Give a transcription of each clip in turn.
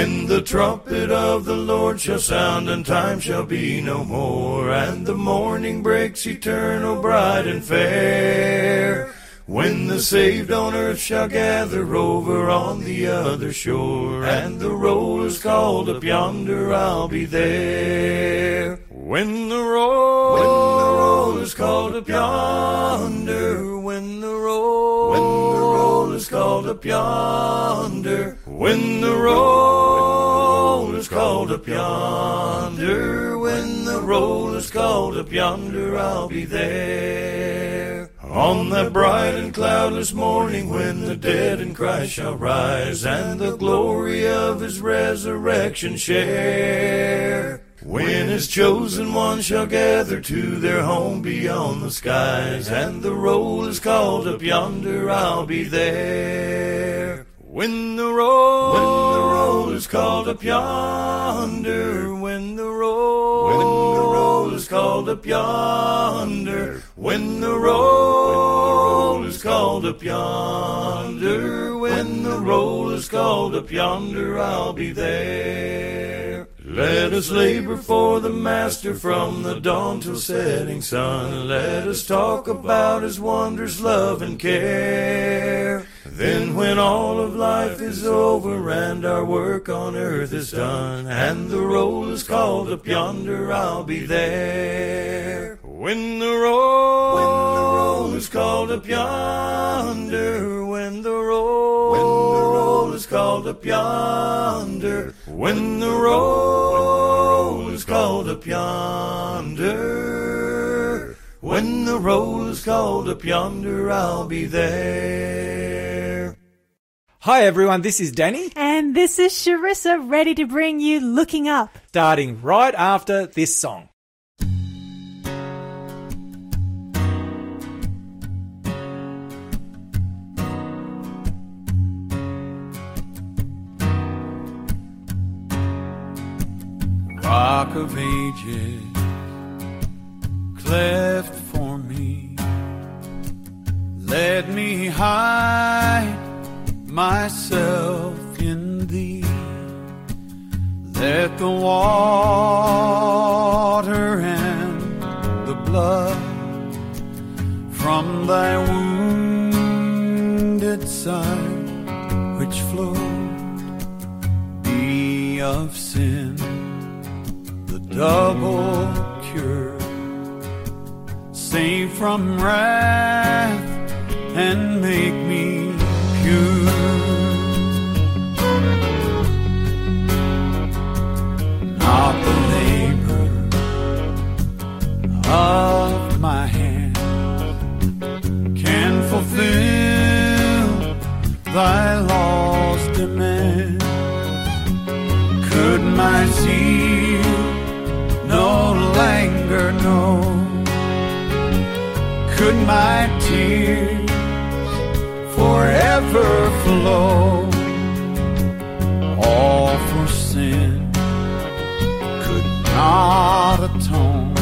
When the trumpet of the Lord shall sound, and time shall be no more, and the morning breaks eternal, bright and fair. When the saved on earth shall gather over on the other shore, and the roll is called up yonder, I'll be there. When the roll is called up yonder, when the roll is called up yonder, when the roll is called up yonder, when the roll is called up yonder, I'll be there. On that bright and cloudless morning, when the dead in Christ shall rise, and the glory of his resurrection share. When his chosen ones shall gather to their home beyond the skies, and the roll is called up yonder, I'll be there. When the roll is called up yonder, when the roll is called up yonder, when the roll is called up yonder, when the roll is called up yonder, I'll be there. Let us labor for the Master from the dawn till setting sun. Let us talk about his wonders, love, and care. Then when all of life is over and our work on earth is done, and the roll is called up yonder, I'll be there. When the roll is called up yonder, when the roll is called up yonder, when the roll is called up yonder, when the roll is called up yonder, I'll be there. Hi everyone, this is Danny. And this is Sharissa, ready to bring you Looking Up. Starting right after this song. Rock of ages, cleft for me, let me hide myself in thee. Let the water and the blood from thy wounded side which flowed be of sin double cure, save from wrath and make me pure. Not the labor of my hand can fulfill thy law's demand. Could my zeal no languor know? Could my tears forever flow? All for sin could not atone.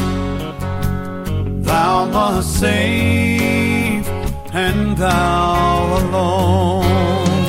Thou must save, and thou alone.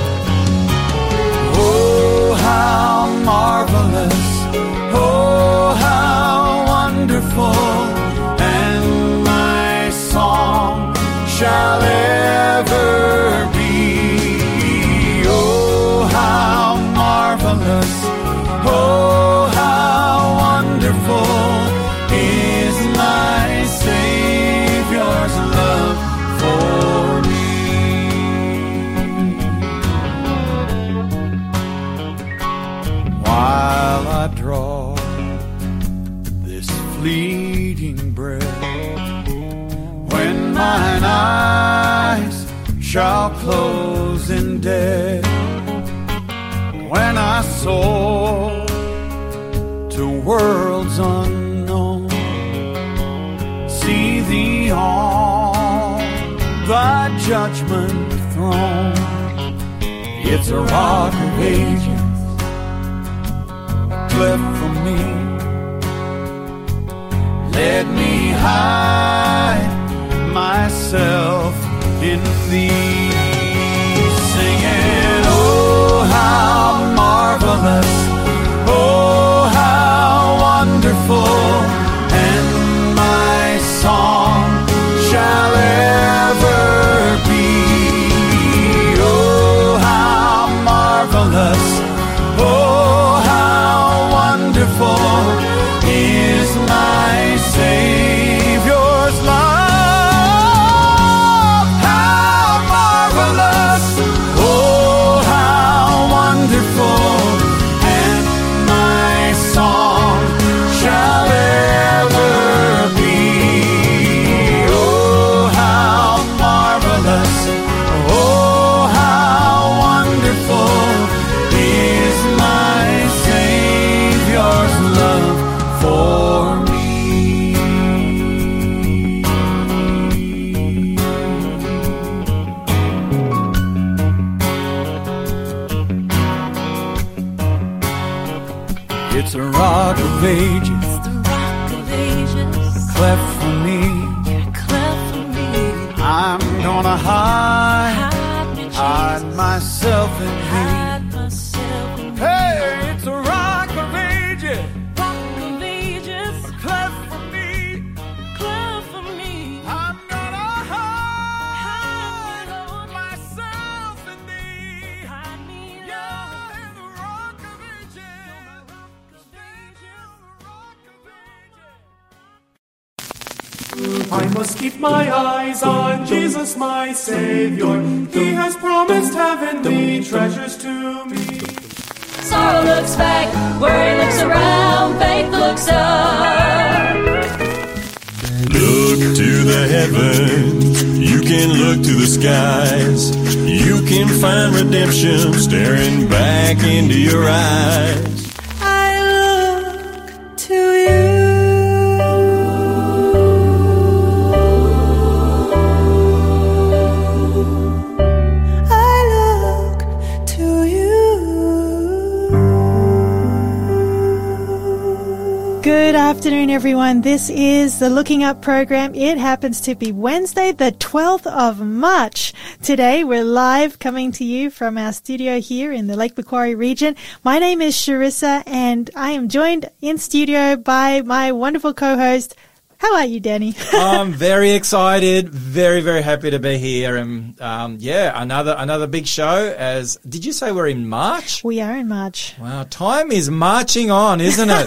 Oh, how marvelous! Oh, how wonderful, and my song shall ever be. Oh, how marvelous, oh, how wonderful is my Savior's love for me. While I draw fleeting breath, when mine eyes shall close in death, when I soar to worlds unknown, see thee on thy judgment throne. It's a rock of ages, cleft for me. Let me hide myself in thee, singing, oh, how marvelous It's a rock of ages, cleft for me. I'm gonna hide myself in me. Hey, it's a rock of ages, cleft for me. I'm gonna hide myself in thee. Yeah, in the rock of ages. I must keep my eyes on Jesus, my Savior. He has promised heavenly treasures to me. Sorrow looks back, worry looks around, faith looks up. Look to the heavens, you can look to the skies. You can find redemption staring back into your eyes. I look to you. Good afternoon, everyone. This is the Looking Up program. It happens to be Wednesday, the 12th of March. Today, we're live coming to you from our studio here in the Lake Macquarie region. My name is Sharissa, and I am joined in studio by my wonderful co-host. How are you, Danny? I'm very excited, very, very happy to be here. And another big show. Did you say we're in March? We are in March. Wow, time is marching on, isn't it?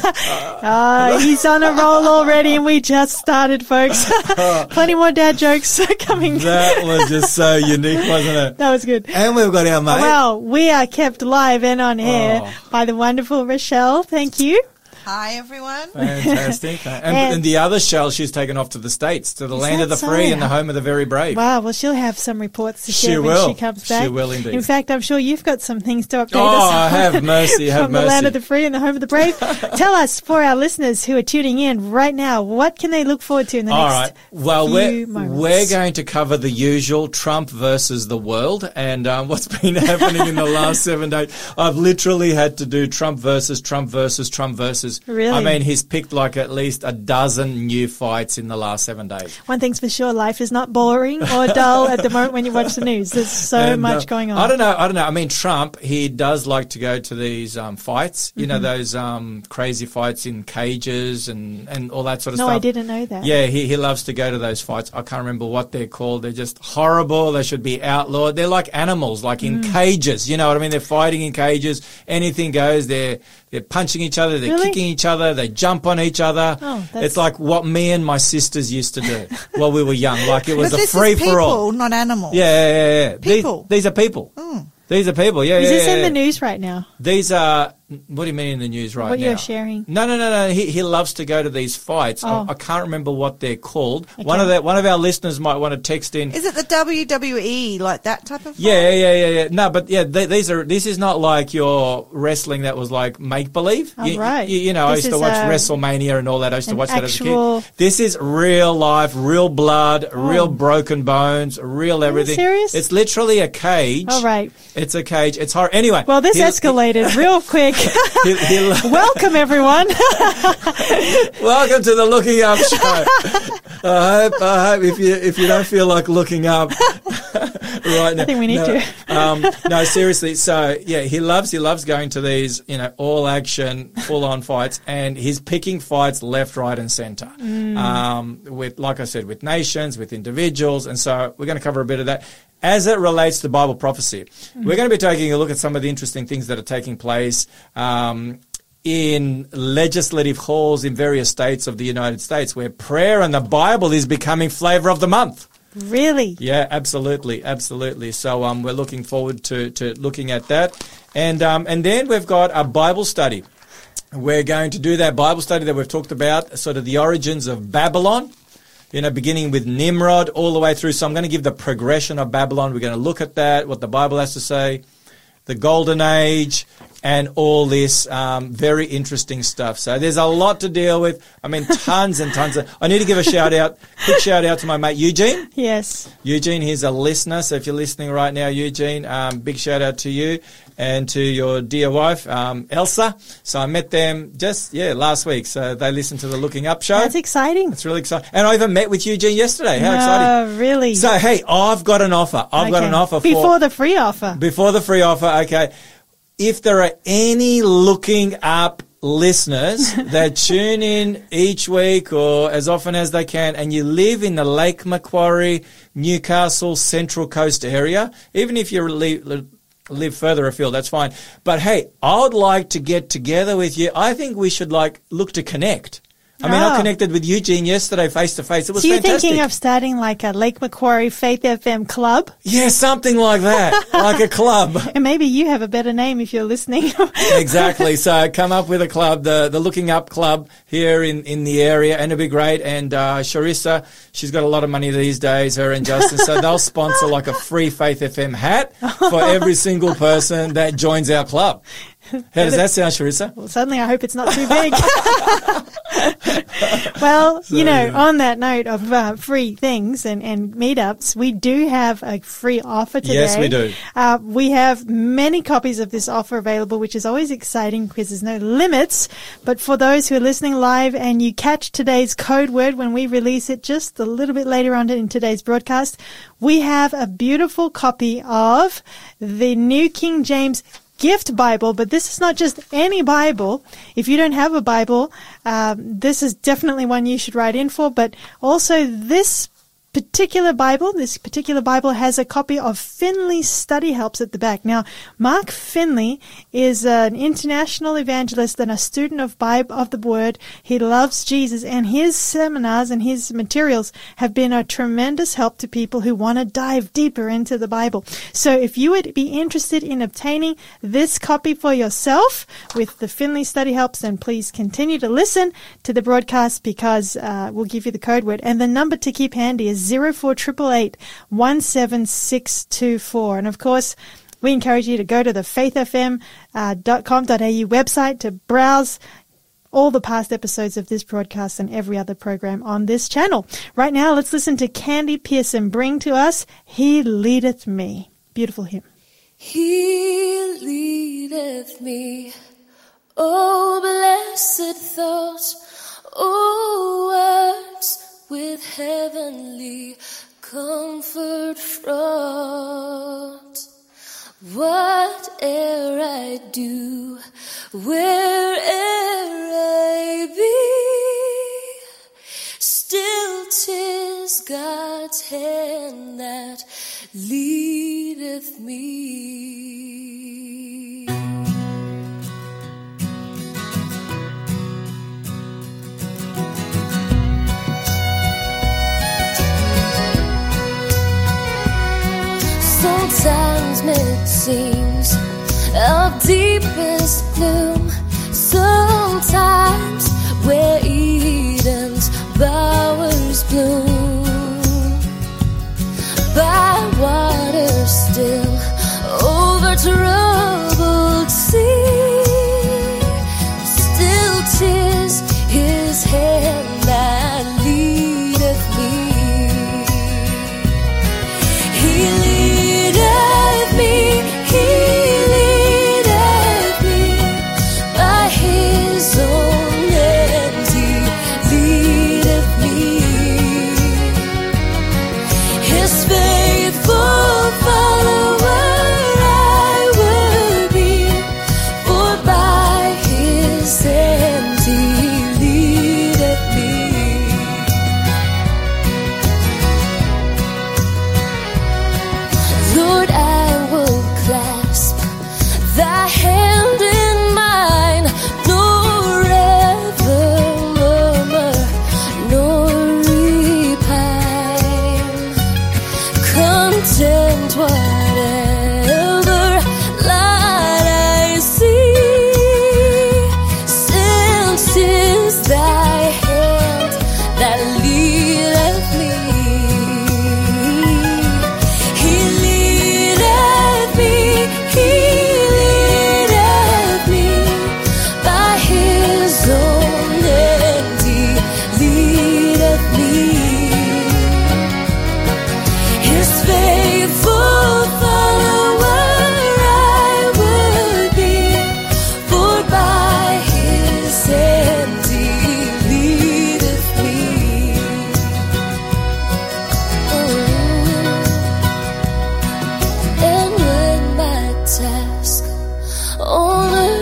He's on a roll already, and we just started, folks. Plenty more dad jokes coming. That was just so unique, wasn't it? That was good. And we've got our mate. Well, we are kept live and on air by the wonderful Rochelle. Thank you. Hi, everyone. Fantastic. And the other Shell, she's taken off to the States, to the land of the free and the home of the very brave. Wow, well, she'll have some reports to share when she comes back. She will indeed. In fact, I'm sure you've got some things to update us on. Oh, have mercy, have from mercy. the land of the free and the home of the brave. Tell us, for our listeners who are tuning in right now, what can they look forward to in the next few moments? We're going to cover the usual Trump versus the world and what's been happening in the last 7 days. I've literally had to do Trump versus Trump versus Trump versus. Really? I mean, he's picked like at least a dozen new fights in the last 7 days. One thing's for sure, life is not boring or dull at the moment when you watch the news. There's so much going on. I don't know. I mean, Trump, he does like to go to these fights, you know, those crazy fights in cages and all that sort of stuff. No, I didn't know that. Yeah, he loves to go to those fights. I can't remember what they're called. They're just horrible. They should be outlawed. They're like animals, like in cages. You know what I mean? They're fighting in cages. Anything goes. They're punching each other. They're kicking each other. They jump on each other. It's like what me and my sisters used to do while we were young. Like it was a free-for-all. People, not animals. Yeah. People. These are people. These are people. Yeah, Is this in the news right now? These are. What do you mean in the news right now? What you're sharing? No. He loves to go to these fights. I can't remember what they're called. Okay. One of our listeners might want to text in. Is it the WWE, like that type of fight? Yeah. No, but yeah, this is not like your wrestling that was like make believe. Right. You know, I used to watch WrestleMania and all that. I used to watch that as a kid. This is real life, real blood, real broken bones, real everything. Are you serious? It's literally a cage. All right. It's a cage. It's horrible. Anyway. Well, this escalated real quick. Welcome, everyone. Welcome to the Looking Up Show. I hope if you don't feel like looking up right now. I think we need to. No, seriously. So yeah, he loves going to these, you know, all action, full on fights, and he's picking fights left, right, and centre. With, like I said, with nations, with individuals, and so we're going to cover a bit of that. As it relates to Bible prophecy, we're going to be taking a look at some of the interesting things that are taking place in legislative halls in various states of the United States, where prayer and the Bible is becoming flavour of the month. Really? Yeah, absolutely. So we're looking forward to looking at that. And then we've got a Bible study. We're going to do that Bible study that we've talked about, sort of the origins of Babylon. You know, beginning with Nimrod all the way through. So I'm going to give the progression of Babylon. We're going to look at that, what the Bible has to say, the Golden Age, and all this very interesting stuff. So there's a lot to deal with. I mean, tons and tons of... I need to give a quick shout out to my mate Eugene. Yes. Eugene, he's a listener. So if you're listening right now, Eugene, big shout out to you and to your dear wife, Elsa. So I met them just last week. So they listened to the Looking Up show. That's exciting. It's really exciting. And I even met with Eugene yesterday. How exciting. Oh, really? So, hey, I've got an offer. I've got an offer Before the free offer. Before the free offer, okay. If there are any Looking Up listeners that tune in each week or as often as they can, and you live in the Lake Macquarie, Newcastle, Central Coast area, even if you live further afield, that's fine. But hey, I would like to get together with you. I think we should look to connect. I mean, I connected with Eugene yesterday face to face. It was fantastic. So you're thinking of starting like a Lake Macquarie Faith FM club? Yeah, something like that, like a club. And maybe you have a better name if you're listening. Exactly. So come up with a club, the Looking Up Club here in the area, and it'll be great. And Charissa, she's got a lot of money these days, her and Justin, so they'll sponsor like a free Faith FM hat for every single person that joins our club. How does that sound, Charissa? Well, suddenly I hope it's not too big. Well, on that note of free things and meetups, we do have a free offer today. Yes, we do. We have many copies of this offer available, which is always exciting because there's no limits. But for those who are listening live and you catch today's code word when we release it just a little bit later on in today's broadcast, we have a beautiful copy of the New King James Gift Bible, but this is not just any Bible. If you don't have a Bible, this is definitely one you should write in for, but also this particular Bible has a copy of Finley's study helps at the back. Now, Mark Finley is an international evangelist and a student of the Word. He loves Jesus, and his seminars and his materials have been a tremendous help to people who want to dive deeper into the Bible. So if you would be interested in obtaining this copy for yourself with the Finley study helps, then please continue to listen to the broadcast because we'll give you the code word. And the number to keep handy is 0488 17624. And of course, we encourage you to go to the faithfm.com.au website to browse all the past episodes of this broadcast and every other program on this channel. Right now, let's listen to Candy Pearson bring to us He Leadeth Me. Beautiful hymn. He leadeth me, oh blessed thought, oh words with heavenly comfort fraught. Whate'er I do, where'er I be, still 'tis God's hand that leadeth me. Sometimes it seems of deepest gloom, sometimes where Eden's bowers bloom, by water still over troubled sea, still 'tis His hand that leadeth me. He leadeth me, He leadeth me,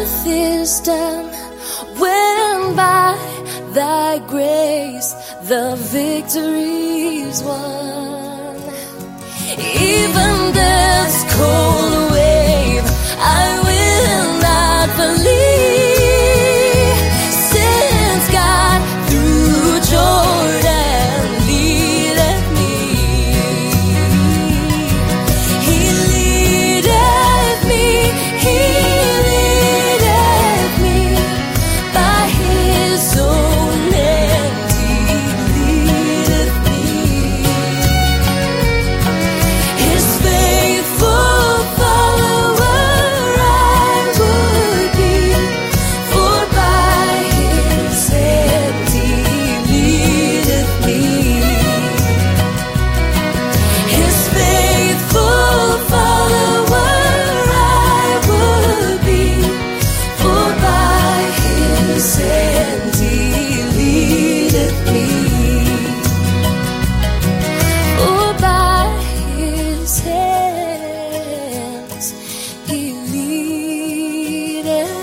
earth is done, when by thy grace the victory's won. Even death's cold wave, I will not believe, since God through Jordan leadeth me. He leadeth me, He leadeth me by His own hand. He leadeth me. His faithful follower I would be, for by His hand He leadeth me. His faithful follower I would be, for by His hand He leadeth me. For by His hands He leadeth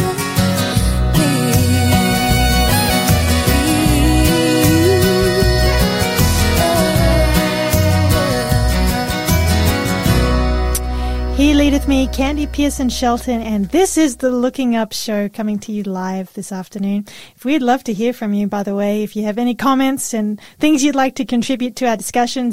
He Leadeth Me, Candy Pearson Shelton, and this is the Looking Up Show coming to you live this afternoon. We'd love to hear from you, by the way. If you have any comments and things you'd like to contribute to our discussion,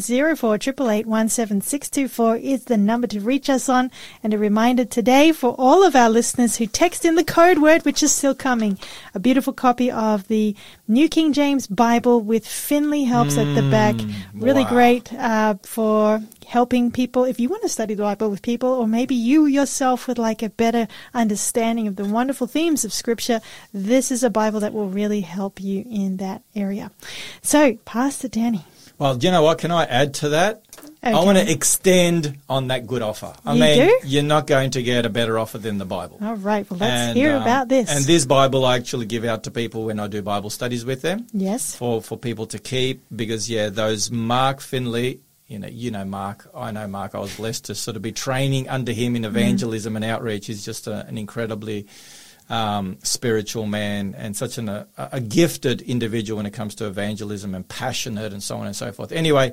0488817624 is the number to reach us on. And a reminder today for all of our listeners who text in the code word, which is still coming, a beautiful copy of the New King James Bible with Finley Helps at the back. Really wow. great for helping people. If you want to study the Bible with people, or maybe you yourself would like a better understanding of the wonderful themes of Scripture, this is a Bible that will really help you in that area. So, Pastor Danny. Well, do you know what? Can I add to that? I Okay. want to extend on that good offer. I You mean, do? you're not going to get a better offer than the Bible. All right, well, let's And, hear about this. And this Bible I actually give out to people when I do Bible studies with them. Yes. For people to keep, because, yeah, those Mark Finley, you know Mark, I know Mark, I was blessed to sort of be training under him in evangelism and outreach. He's just an incredibly spiritual man and such a gifted individual when it comes to evangelism and passionate and so on and so forth. Anyway,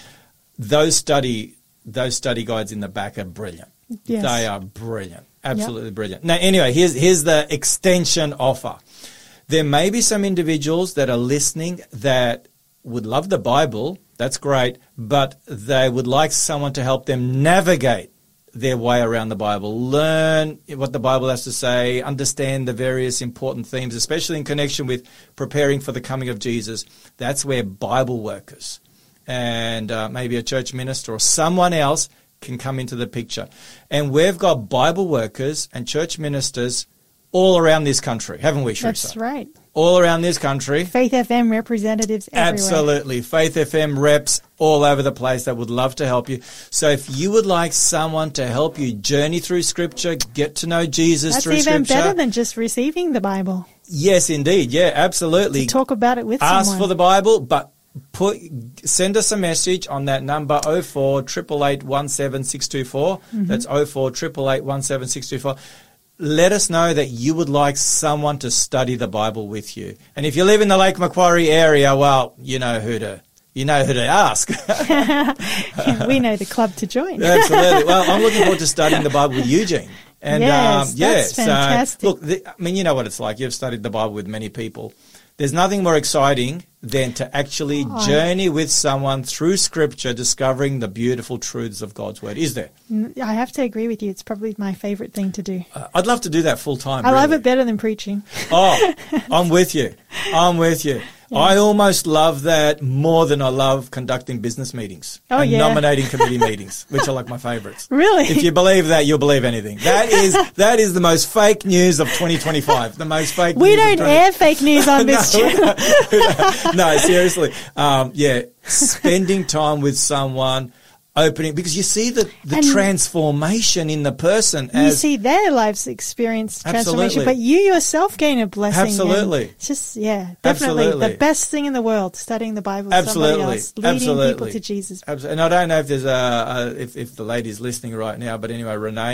those study guides in the back are brilliant. Yes. They are brilliant. Absolutely brilliant. Now, anyway, here's the extension offer. There may be some individuals that are listening that would love the Bible. That's great. But they would like someone to help them navigate their way around the Bible, learn what the Bible has to say, understand the various important themes, especially in connection with preparing for the coming of Jesus. That's where Bible workers and maybe a church minister or someone else can come into the picture. And we've got Bible workers and church ministers all around this country, haven't we, Shrisa? That's right. All around this country. Faith FM representatives everywhere. Absolutely. Faith FM reps all over the place that would love to help you. So if you would like someone to help you journey through Scripture, get to know Jesus That's through even Scripture. better than just receiving the Bible. Yes, indeed. Yeah, absolutely. Talk about it with Ask someone. for the Bible, but send us a message on that number 0488817624. That's 0488817624. Let us know that you would like someone to study the Bible with you. And if you live in the Lake Macquarie area, well, you know who to ask. We know the club to join. Absolutely. Well, I'm looking forward to studying the Bible with Eugene. And Yes, that's fantastic. So look, I mean, you know what it's like. You've studied the Bible with many people. There's nothing more exciting than to actually journey with someone through Scripture, discovering the beautiful truths of God's Word. Is there? I have to agree with you. It's probably my favorite thing to do. I'd love to do that full time. I love really. it better than preaching. Oh, I'm with you. I almost love that more than I love conducting business meetings and nominating committee meetings, which are like my favorites. Really? If you believe that, you'll believe anything. That is the most fake news of 2025. The most fake We news of don't air fake news on this channel. No, seriously. Spending time with someone, opening, because you see the transformation in the person. You see their lives experience transformation, Absolutely. but you yourself gain a blessing. Absolutely. And it's just, definitely Absolutely. the best thing in the world, studying the Bible with somebody else, leading people to Jesus. And I don't know if there's if the lady's listening right now, but anyway, Renee,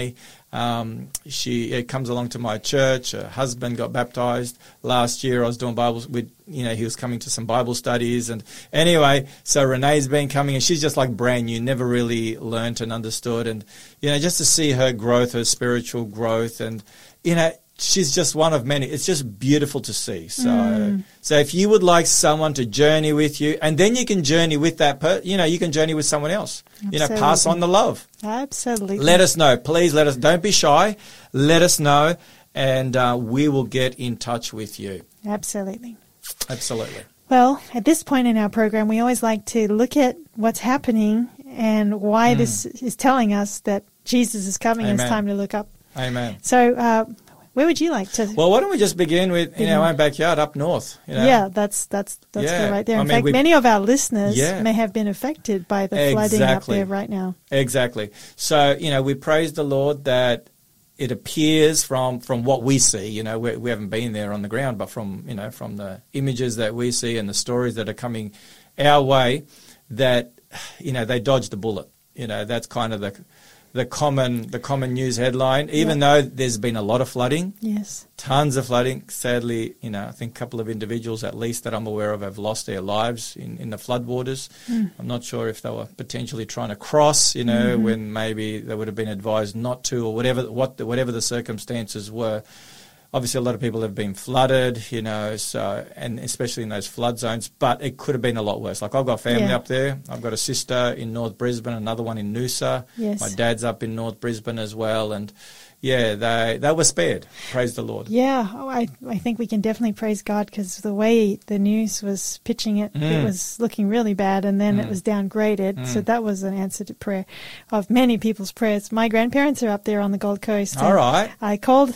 She comes along to my church. Her husband got baptized last year. I was doing Bibles with, he was coming to some Bible studies. And anyway, so Renee's been coming, and she's just like brand new, never really learnt and understood. And, just to see her growth, her spiritual growth, and, she's just one of many. It's just beautiful to see. So if you would like someone to journey with you, and then you can journey with that you can journey with someone else. Absolutely. Pass on the love. Absolutely. Let us know. Please let us. Don't be shy. Let us know, and we will get in touch with you. Absolutely. Absolutely. Well, at this point in our program, we always like to look at what's happening and why this is telling us that Jesus is coming. And it's Amen. time to look up. Amen. So, where would you like to? Well, why don't we just begin with in our own backyard up north? Yeah, that's good right there. In fact, many of our listeners may have been affected by the flooding up there right now. Exactly. So, we praise the Lord that it appears from what we see, we haven't been there on the ground, but from the images that we see and the stories that are coming our way, that, they dodged the bullet. That's kind of the common news headline, even though there's been a lot of flooding. Yes. Tons of flooding. Sadly, I think a couple of individuals, at least that I'm aware of, have lost their lives in the floodwaters. I'm not sure if they were potentially trying to cross, when maybe they would have been advised not to, or whatever the circumstances were. Obviously, a lot of people have been flooded, so, and especially in those flood zones, but it could have been a lot worse. Like, I've got family up there. I've got a sister in North Brisbane, another one in Noosa. Yes. My dad's up in North Brisbane as well, and they were spared. Praise the Lord. Yeah, I think we can definitely praise God, because the way the news was pitching it, it was looking really bad, and then it was downgraded. So that was an answer to prayer of many people's prayers. My grandparents are up there on the Gold Coast. All right. I called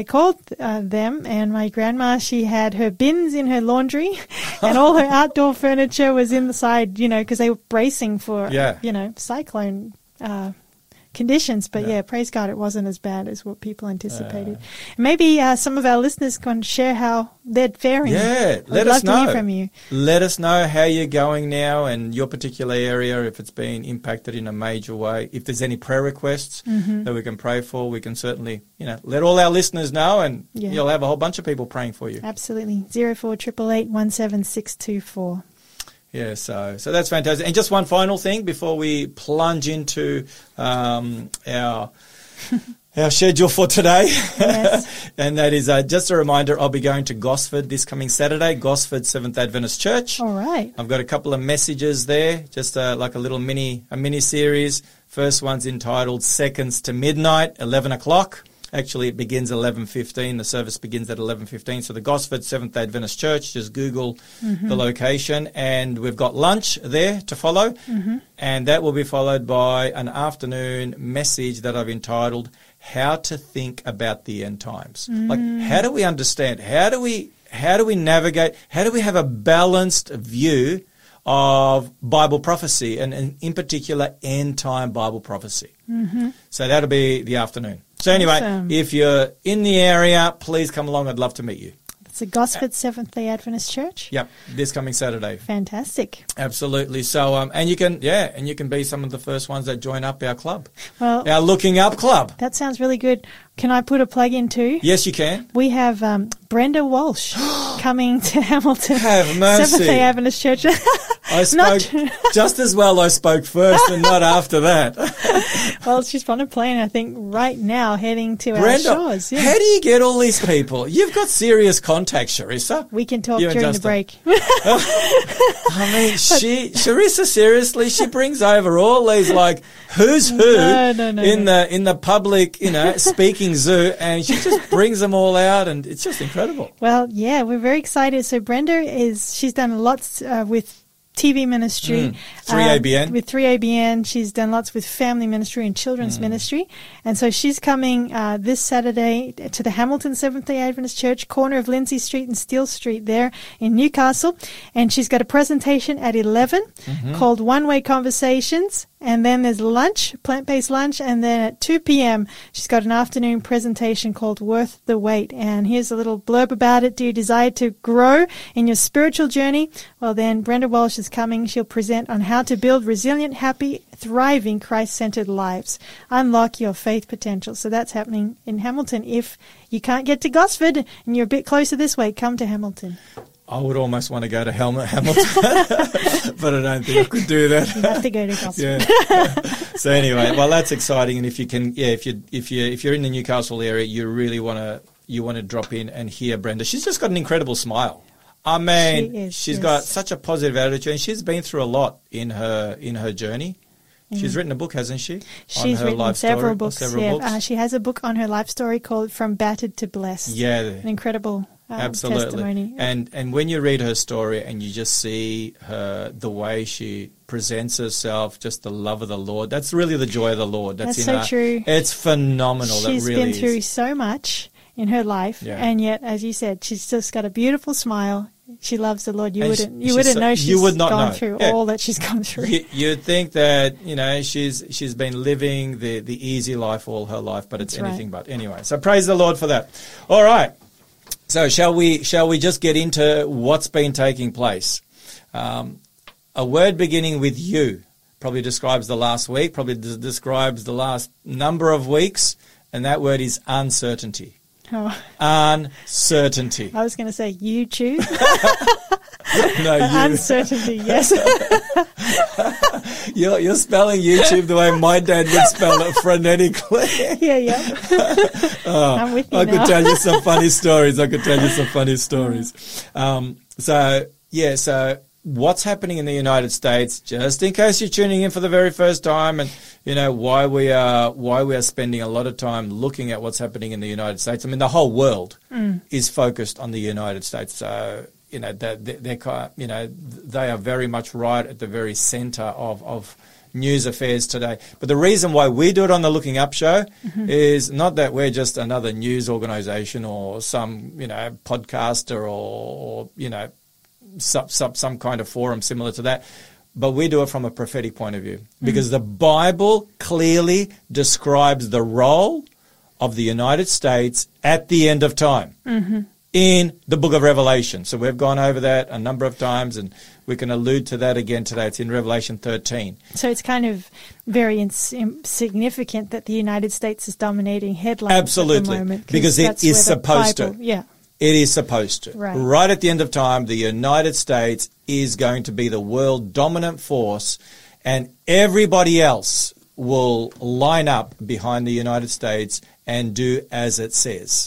them, and my grandma, she had her bins in her laundry, and all her outdoor furniture was in the side, because they were bracing for, cyclone conditions. But praise God, it wasn't as bad as what people anticipated. Maybe some of our listeners can share how they're faring. Yeah, I'd love to hear from you. Let us know how you're going now and your particular area, if it's been impacted in a major way. If there's any prayer requests that we can pray for, we can certainly, let all our listeners know, and you'll have a whole bunch of people praying for you. Absolutely. 0488 17624. Yeah, so that's fantastic. And just one final thing before we plunge into our schedule for today. Yes. And that is just a reminder, I'll be going to Gosford this coming Saturday, Gosford Seventh Adventist Church. All right. I've got a couple of messages there, just like a little mini series. First one's entitled Seconds to Midnight, 11 o'clock. Actually, it begins 11:15. The service begins at 11:15. So the Gosford Seventh Adventist Church, just Google the location. And we've got lunch there to follow. And that will be followed by an afternoon message that I've entitled, How to Think About the End Times. Like, how do we understand? How do we navigate? How do we have a balanced view of Bible prophecy, and in particular, end-time Bible prophecy? So that'll be the afternoon. So anyway, if you're in the area, please come along. I'd love to meet you. It's the Gosford Seventh-day Adventist Church? Yep, this coming Saturday. Fantastic. Absolutely. So, and you can be some of the first ones that join up our club. Well, our Looking Up Club. That sounds really good. Can I put a plug in too? Yes, you can. We have Brenda Walsh coming to Hamilton. Have mercy. Seventh-day Adventist Church. I spoke just as well. I spoke first and not after that. Well, she's on a plane, I think, right now, heading to Brenda, our shores. Yeah. How do you get all these people? You've got serious contacts, Sharissa. We can talk during the break. I mean, Sharissa, seriously, she brings over all these who's who in the public, speaking zoo, and she just brings them all out, and it's just incredible. Well, yeah, we're very excited. So Brenda she's done lots with TV ministry. 3ABN. With 3ABN. She's done lots with family ministry and children's ministry. And so she's coming this Saturday to the Hamilton Seventh-day Adventist Church, corner of Lindsay Street and Steele Street there in Newcastle. And she's got a presentation at 11 called One Way Conversations. And then there's lunch, plant-based lunch. And then at 2 p.m., she's got an afternoon presentation called Worth the Wait. And here's a little blurb about it. Do you desire to grow in your spiritual journey? Well, then Brenda Walsh is coming. She'll present on how to build resilient, happy, thriving, Christ-centered lives. Unlock your faith potential. So that's happening in Hamilton. If you can't get to Gosford and you're a bit closer this way, come to Hamilton. I would almost want to go to Hamilton, but I don't think I could do that. You have to go to Gosford. Yeah. So anyway, well, that's exciting, and if you can, if you're in the Newcastle area, you really want to drop in and hear Brenda. She's just got an incredible smile. I mean, she's got such a positive attitude, and she's been through a lot in her journey. She's written a book, hasn't she? She's written several books. She has a book on her life story called From Battered to Blessed. Yeah. An incredible absolutely. testimony. And when you read her story and you just see the way she presents herself, just the love of the Lord, that's really the joy of the Lord. That's in so her. True. It's phenomenal. She's that really been through is. so much in her life, and yet, as you said, she's just got a beautiful smile. She loves the Lord. You wouldn't know she's gone through all that she's gone through. You'd think that she's been living the easy life all her life, but it's anything but. Anyway, so praise the Lord for that. All right. So shall we just get into what's been taking place? A word beginning with U probably describes the last week, probably describes the last number of weeks, and that word is uncertainty. Oh. Uncertainty. I was going to say you choose. No, you. Uncertainty, yes. You're spelling YouTube the way my dad would spell it phonetically. Yeah. I'm with you I now. could tell you some funny stories. So what's happening in the United States, just in case you're tuning in for the very first time, and why we are spending a lot of time looking at what's happening in the United States. I mean, the whole world is focused on the United States. So they are very much right at the very center of news affairs today. But the reason why we do it on the Looking Up show is not that we're just another news organization or some podcaster or some kind of forum similar to that, but we do it from a prophetic point of view because the Bible clearly describes the role of the United States at the end of time in the book of Revelation. So we've gone over that a number of times, and we can allude to that again today. It's in Revelation 13. So it's kind of very significant that the United States is dominating headlines at the moment. Because it is supposed to. Yeah. It is supposed to. Right at the end of time, the United States is going to be the world dominant force, and everybody else will line up behind the United States and do as it says.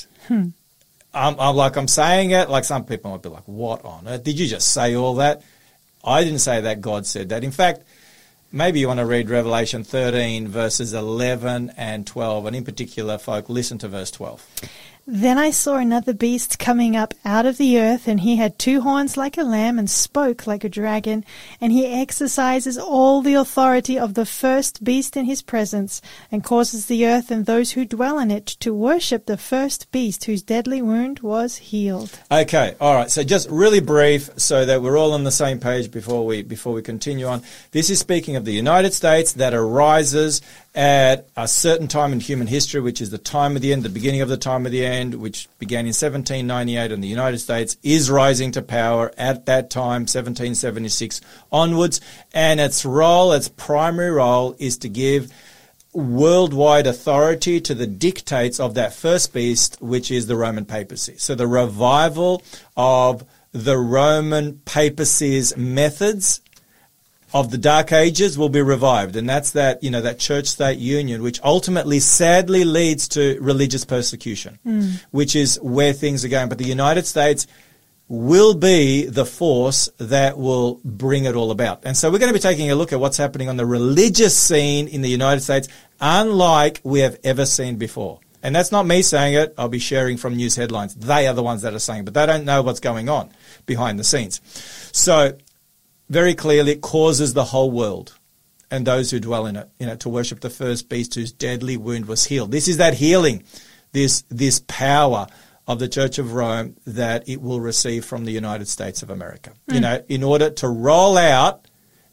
I'm saying it, like some people might be like, what on earth? Did you just say all that? I didn't say that. God said that. In fact, maybe you want to read Revelation 13, verses 11 and 12, and in particular, folk, listen to verse 12. Then I saw another beast coming up out of the earth, and he had 2 horns like a lamb and spoke like a dragon, and he exercises all the authority of the first beast in his presence, and causes the earth and those who dwell in it to worship the first beast whose deadly wound was healed. Okay, all right. So just really brief so that we're all on the same page before we continue on. This is speaking of the United States that arises at a certain time in human history, which is the time of the end, the beginning of the time of the end, which began in 1798, and the United States is rising to power at that time, 1776 onwards. And its primary role is to give worldwide authority to the dictates of that first beast, which is the Roman papacy. So the revival of the Roman papacy's methods of the Dark Ages will be revived, and that's that church-state union, which ultimately, sadly, leads to religious persecution, which is where things are going. But the United States will be the force that will bring it all about. And so we're going to be taking a look at what's happening on the religious scene in the United States, unlike we have ever seen before. And that's not me saying it. I'll be sharing from news headlines. They are the ones that are saying it, but they don't know what's going on behind the scenes. So very clearly, it causes the whole world and those who dwell in it, to worship the first beast whose deadly wound was healed. This is that healing, this power of the Church of Rome that it will receive from the United States of America. In order to roll out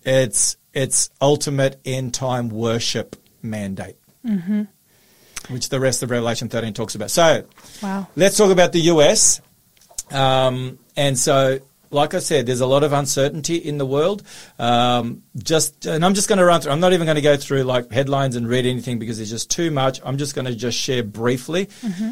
its ultimate end time worship mandate, which the rest of Revelation 13 talks about. So Wow. let's talk about the US. And so, like I said, there's a lot of uncertainty in the world. And I'm just going to run through. I'm not even going to go through like headlines and read anything because it's just too much. I'm just going to just share briefly.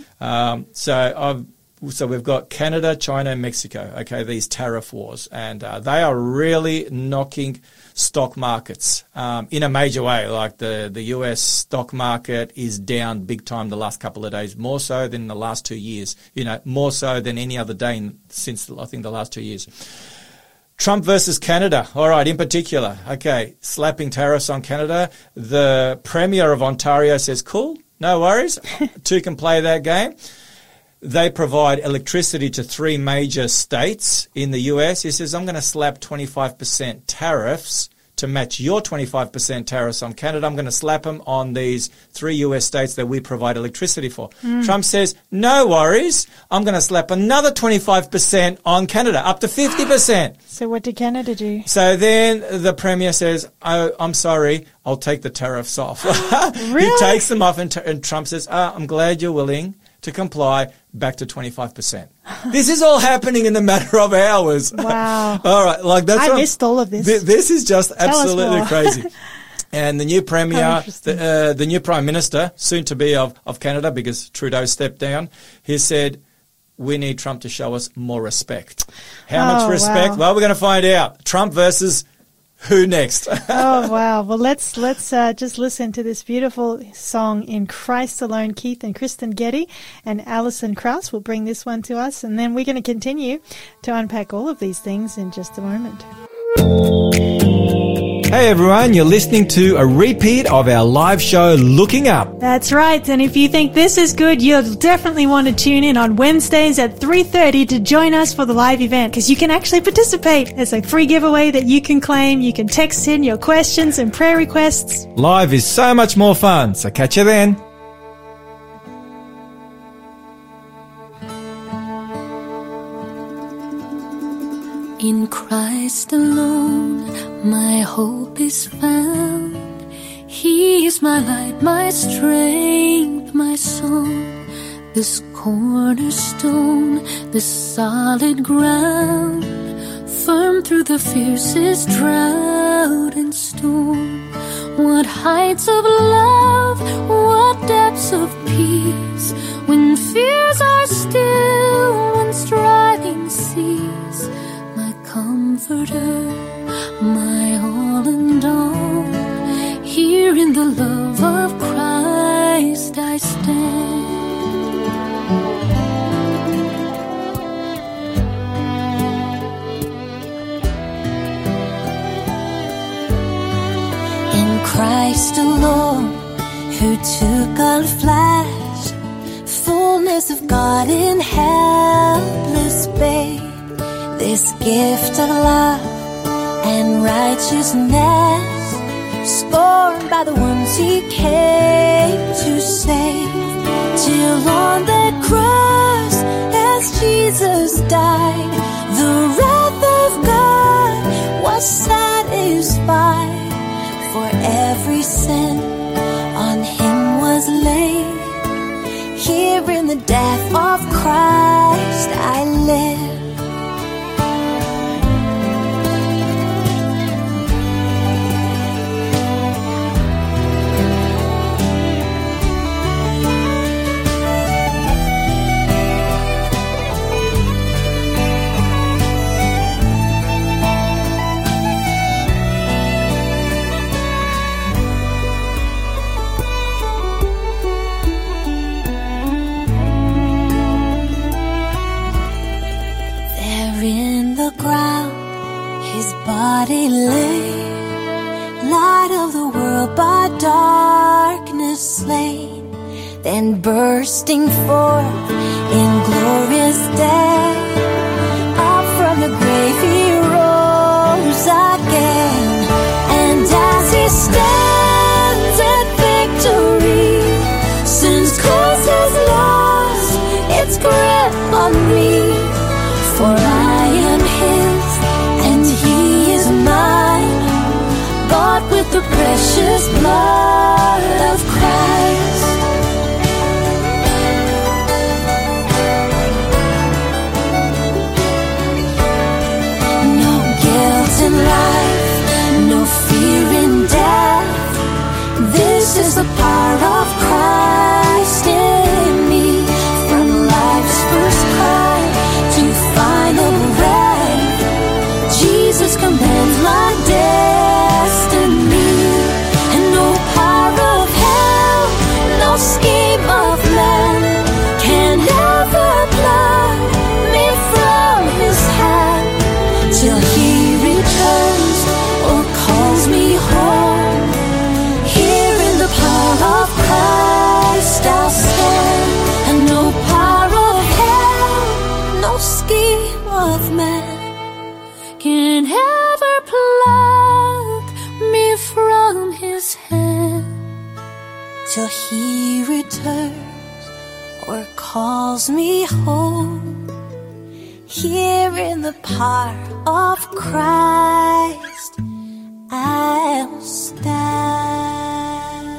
So we've got Canada, China, and Mexico. Okay, these tariff wars, and they are really knocking stock markets in a major way. Like the US stock market is down big time the last couple of days, more so than the last 2 years. More so than any other day since I think the last 2 years. Trump versus Canada. All right, in particular. Okay, slapping tariffs on Canada. The Premier of Ontario says, cool, no worries. Two can play that game. They provide electricity to 3 major states in the US. He says, I'm going to slap 25% tariffs to match your 25% tariffs on Canada. I'm going to slap them on these 3 US states that we provide electricity for. Trump says, no worries. I'm going to slap another 25% on Canada, up to 50%. So what did Canada do? So then the Premier says, oh, I'm sorry, I'll take the tariffs off. Really? He takes them off and Trump says, I'm glad you're willing to comply, back to 25%. This is all happening in a matter of hours. Wow. All right, like that's I missed all of this. This is just us absolutely more. crazy. And the new How Premier, interesting. the new Prime Minister, soon to be of Canada because Trudeau stepped down, he said, we need Trump to show us more respect. How much respect? Wow. Well, we're going to find out. Trump versus who next? Oh, wow. Well, let's just listen to this beautiful song, In Christ Alone. Keith and Kristen Getty and Alison Krauss will bring this one to us, and then we're going to continue to unpack all of these things in just a moment. Hey everyone, you're listening to a repeat of our live show, Looking Up. That's right. And if you think this is good, you'll definitely want to tune in on Wednesdays at 3:30 to join us for the live event, because you can actually participate. There's a free giveaway that you can claim. You can text in your questions and prayer requests. Live is so much more fun, so catch you then. In Christ alone, my hope is found. He is my light, my strength, my song. This cornerstone, this solid ground, firm through the fiercest drought and storm. What heights of love, what depths of peace, when fears are still, when striving cease. My comforter, my all and all, here in the love of Christ I stand. In Christ alone, who took on flesh, fullness of God in helpless babe. This gift of love and righteousness, scorned by the ones he came to save. Till on the cross, as Jesus died, the wrath of God was satisfied. For every sin on him was laid. Here in the death of Christ I live. Body lay, light of the world by darkness slain, then bursting forth in glorious day, up from the grave he rose again. And as he stands at victory, since Christ has lost its grip on me, for I am his and he is mine, the precious blood of Christ. No guilt in life, no fear in death. This is the power of Christ in me. From life's first cry to final breath, Jesus commands my destiny. And no power of hell, no scheme of man can ever pluck me from his hand till he returns or calls me home. Here in the power of Christ I'll stand, and no power of hell, no scheme of man can ever pluck me from his hand till he returns or calls me home. Here in the power of Christ I'll stand.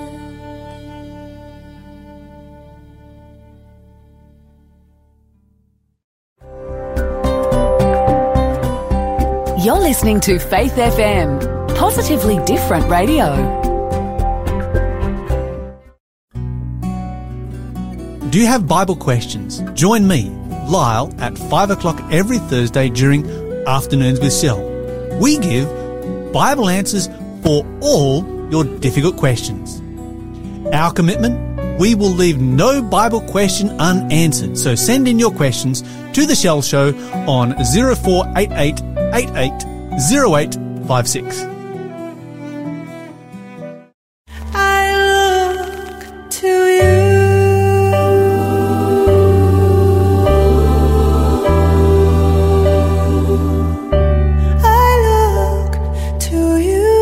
You're listening to Faith FM, positively different radio. Do you have Bible questions? Join me, Lyle, at 5 o'clock every Thursday during Afternoons with Shell. We give Bible answers for all your difficult questions. Our commitment? We will leave no Bible question unanswered. So send in your questions to The Shell Show on 0488 880856. I look to you. I look to you.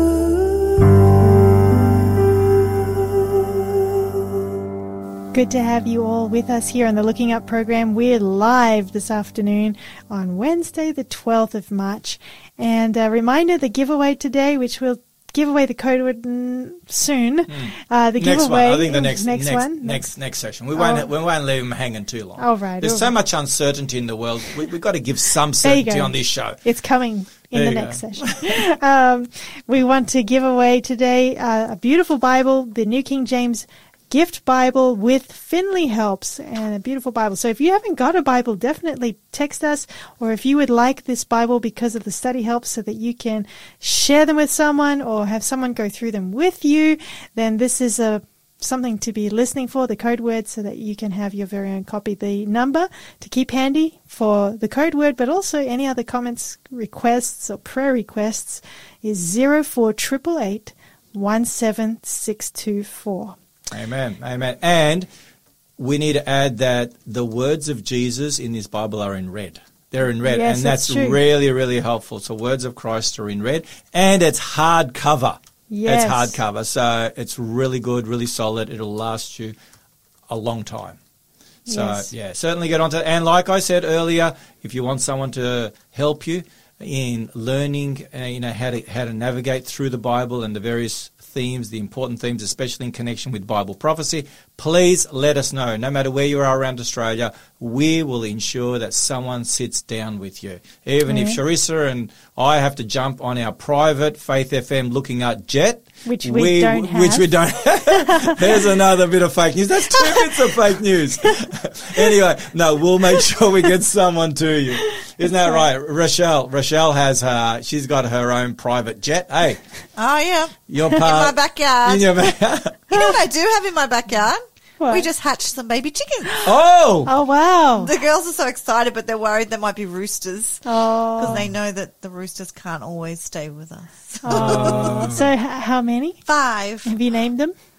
Good to have you all with us here on the Looking Up program. We're live this afternoon on Wednesday, the 12th of March. And a reminder, the giveaway today, which we'll give away the code word soon. The Next giveaway. one. I think the next one. next session. We won't leave them hanging too long. Oh, right. There's Oh, so right. much uncertainty in the world. We've got to give some There you certainty go. on this show. It's coming in There the you next go. session. We want to give away today a beautiful Bible, the New King James Gift Bible with Finley Helps, and a beautiful Bible. So if you haven't got a Bible, definitely text us, or if you would like this Bible because of the study helps so that you can share them with someone or have someone go through them with you, then this is something to be listening for, the code word, so that you can have your very own copy. The number to keep handy for the code word, but also any other comments, requests, or prayer requests is 0488 17624. Amen. Amen. And we need to add that the words of Jesus in this Bible are in red. They're in red. Yes, and that's true. really, really helpful. So words of Christ are in red. And it's hardcover. Yes. It's hardcover. So it's really good, really solid. It'll last you a long time. So, Yes. yeah, certainly get onto it. And like I said earlier, if you want someone to help you in learning, how to navigate through the Bible and the various themes, the important themes, especially in connection with Bible prophecy, please let us know. No matter where you are around Australia, we will ensure that someone sits down with you. Even if Sharissa and I have to jump on our private Faith FM Looking Up jet, Which we don't have. Which we don't have. There's another bit of fake news. That's 2 bits of fake news. Anyway, no, we'll make sure we get someone to you. Isn't that right? Rochelle has she's got her own private jet. Hey, Oh, yeah. your In part. my backyard. In your backyard. You know what I do have in my backyard? What? We just hatched some baby chickens. Oh! Oh, wow. The girls are so excited, but they're worried there might be roosters because Oh. they know that the roosters can't always stay with us. Oh. So how many? 5. Have you named them?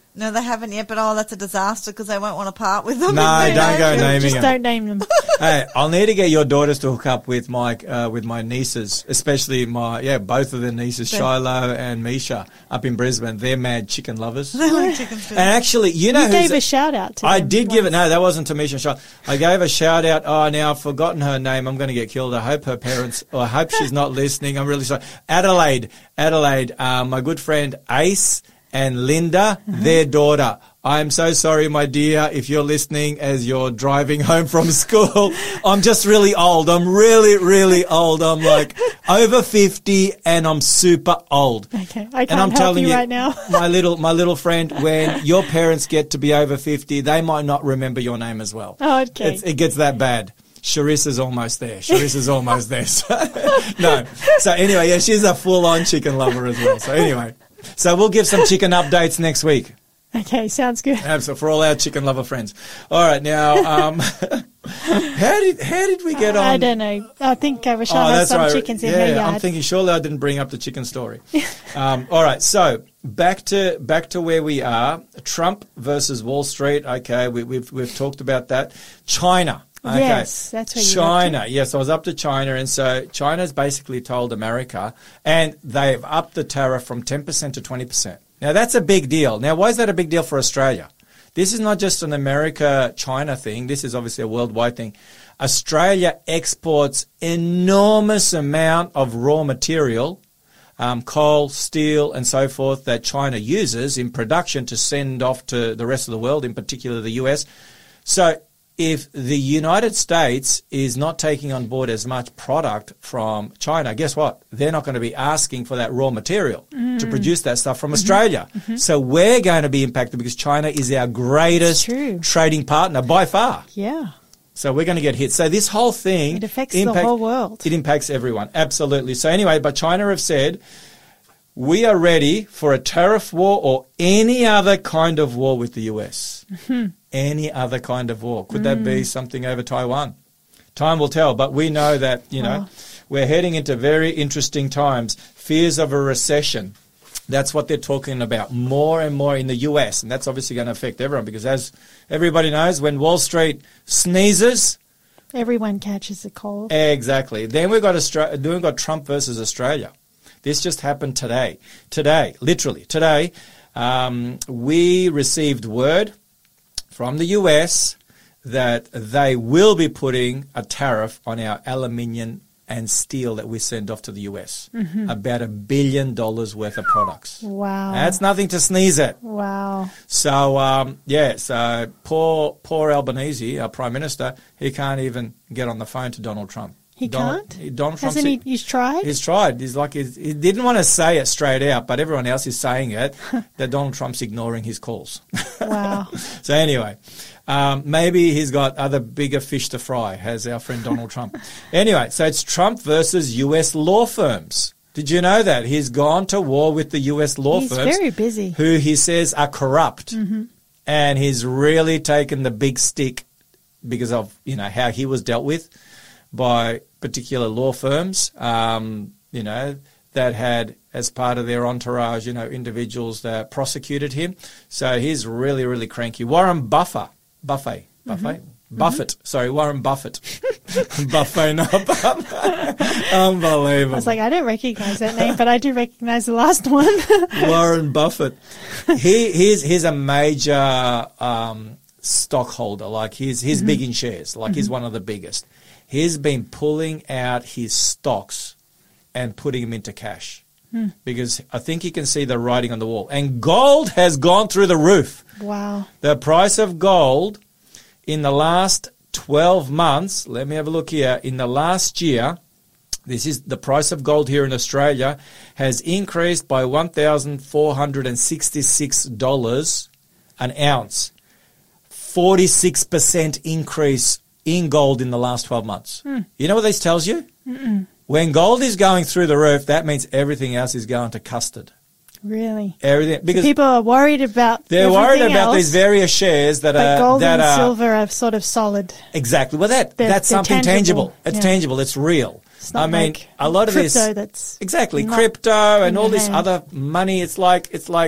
No, they haven't yet, but that's a disaster because they won't want to part with them. No, don't go naming Just them. don't name them. Hey, I'll need to get your daughters to hook up with my nieces, especially both of the nieces, Shiloh and Misha, up in Brisbane. They're mad chicken lovers. They like chicken too. And actually, you know You gave a shout out to I them did give it. once. No, that wasn't to Misha and Shiloh. I gave a shout out. Oh, now I've forgotten her name. I'm going to get killed. I hope her parents, or I hope she's not listening. I'm really sorry. Adelaide, my good friend Ace and Linda, their daughter. I'm so sorry, my dear, if you're listening as you're driving home from school. I'm just really old. I'm really, really old. I'm like over 50 and I'm super old. Okay, I And can't I'm help telling you you, right now. my little friend, when your parents get to be over 50, they might not remember your name as well. Oh, okay. It gets that bad. Sharissa's almost there. almost there. No. So anyway, yeah, she's a full-on chicken lover as well. So anyway, we'll give some chicken updates next week. Okay, sounds good. Absolutely, for all our chicken lover friends. All right, now, how did we get on? I don't know. I think Rochelle has that's some right. chickens in her yard. I'm thinking surely I didn't bring up the chicken story. All right, so back to where we are. Trump versus Wall Street. Okay, we've talked about that. China. Okay. Yes, that's where you're China. Yes, I was up to China, and so China's basically told America, and they've upped the tariff from 10% to 20%. Now, that's a big deal. Now, why is that a big deal for Australia? This is not just an America-China thing. This is obviously a worldwide thing. Australia exports enormous amount of raw material, coal, steel, and so forth, that China uses in production to send off to the rest of the world, in particular the US. So if the United States is not taking on board as much product from China, guess what? They're not going to be asking for that raw material to produce that stuff from Australia. So we're going to be impacted because China is our greatest trading partner by far. Yeah. So we're going to get hit. So this whole thing... It affects the whole world. It impacts everyone, absolutely. So anyway, but China have said, we are ready for a tariff war or any other kind of war with the US. Any other kind of war. Could that be something over Taiwan? Time will tell, but we know that, we're heading into very interesting times. Fears of a recession. That's what they're talking about more and more in the US, and that's obviously going to affect everyone because as everybody knows, when Wall Street sneezes... Everyone catches a cold. Exactly. Then we've got Trump versus Australia. This just happened today. Today, we received word from the US that they will be putting a tariff on our aluminium and steel that we send off to the US. About $1 billion worth of products. Wow. That's nothing to sneeze at. Wow. So, so poor Albanese, our Prime Minister, he can't even get on the phone to Donald Trump. He can't? Donald Trump. Hasn't he's tried? He's tried. He didn't want to say it straight out, but everyone else is saying it, that Donald Trump's ignoring his calls. Wow. So anyway, maybe he's got other bigger fish to fry, has our friend Donald Trump. Anyway, so it's Trump versus US law firms. Did you know that? He's gone to war with the US law firms. He's very busy. Who he says are corrupt. And he's really taken the big stick because of, how he was dealt with by particular law firms, that had, as part of their entourage, Individuals that prosecuted him. So he's really, really cranky. Warren Buffett. Sorry, Warren Buffett. Buffet, not Buffett. Unbelievable. I was like, I don't recognize that name, but I do recognize the last one. Warren Buffett. He's a major stockholder. Like he's big in shares. Like he's one of the biggest. He's been pulling out his stocks and putting them into cash because I think you can see the writing on the wall. And gold has gone through the roof. Wow. The price of gold in the last 12 months, let me have a look here, in the last year, this is the price of gold here in Australia, has increased by $1,466 an ounce. 46% increase in gold in the last 12 months. You know what this tells you? When gold is going through the roof, that means everything else is going to custard. Really? Everything, because people are worried about they're worried about else, these various shares that but are gold that and are silver are sort of solid. Exactly. Well, that's something tangible. It's tangible. It's real. It's not like a lot of crypto this that's exactly crypto and all this hand. other money. It's like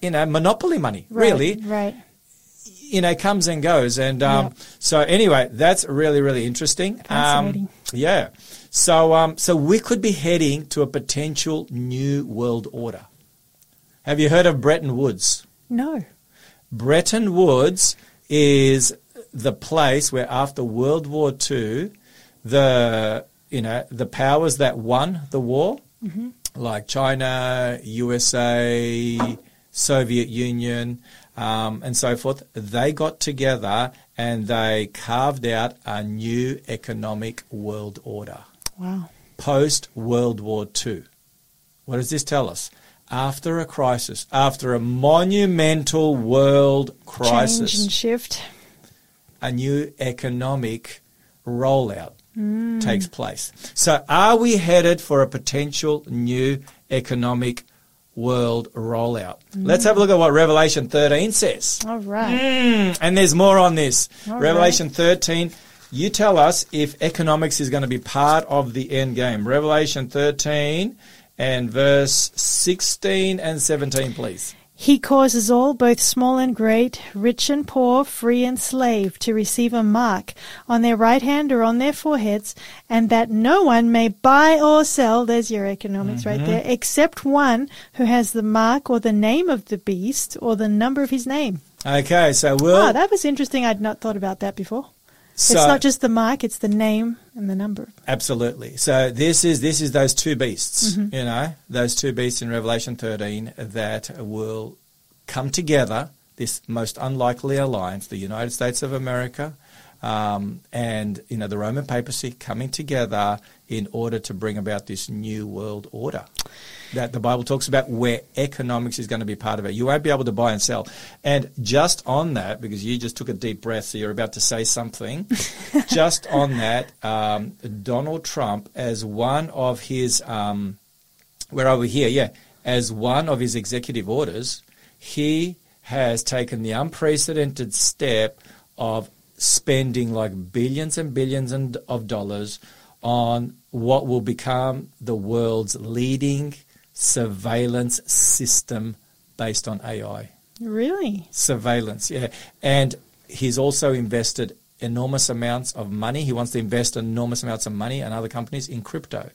monopoly money, really. Right. Comes and goes. And so anyway, that's really, really interesting. Fascinating. Yeah. So we could be heading to a potential new world order. Have you heard of Bretton Woods? No. Bretton Woods is the place where after World War II, the powers that won the war, like China, USA, Soviet Union, and so forth, they got together and they carved out a new economic world order. Wow. Post-World War II. What does this tell us? After a crisis, after a monumental world crisis, Change and shift. a new economic rollout takes place. So are we headed for a potential new economic world rollout? Let's have a look at what Revelation 13 says. All right. And there's more on this. All Revelation 13, you tell us if economics is going to be part of the end game. Revelation 13 and verse 16 and 17, please. He causes all, both small and great, rich and poor, free and slave, to receive a mark on their right hand or on their foreheads, and that no one may buy or sell, there's your economics right there, except one who has the mark or the name of the beast or the number of his name. Okay, so that was interesting. I'd not thought about that before. It's not just the mark, it's the name and the number. Absolutely. So this is those two beasts, those two beasts in Revelation 13 that will come together, this most unlikely alliance, the United States of America and the Roman papacy coming together in order to bring about this new world order that the Bible talks about, where economics is going to be part of it. You won't be able to buy and sell. And just on that, because you just took a deep breath, so you're about to say something, just on that, Donald Trump, as one of his, as one of his executive orders, he has taken the unprecedented step of spending like billions and billions of dollars on what will become the world's leading surveillance system based on AI. Really? Surveillance, yeah. And he's also invested enormous amounts of money. He wants to invest enormous amounts of money and other companies in crypto,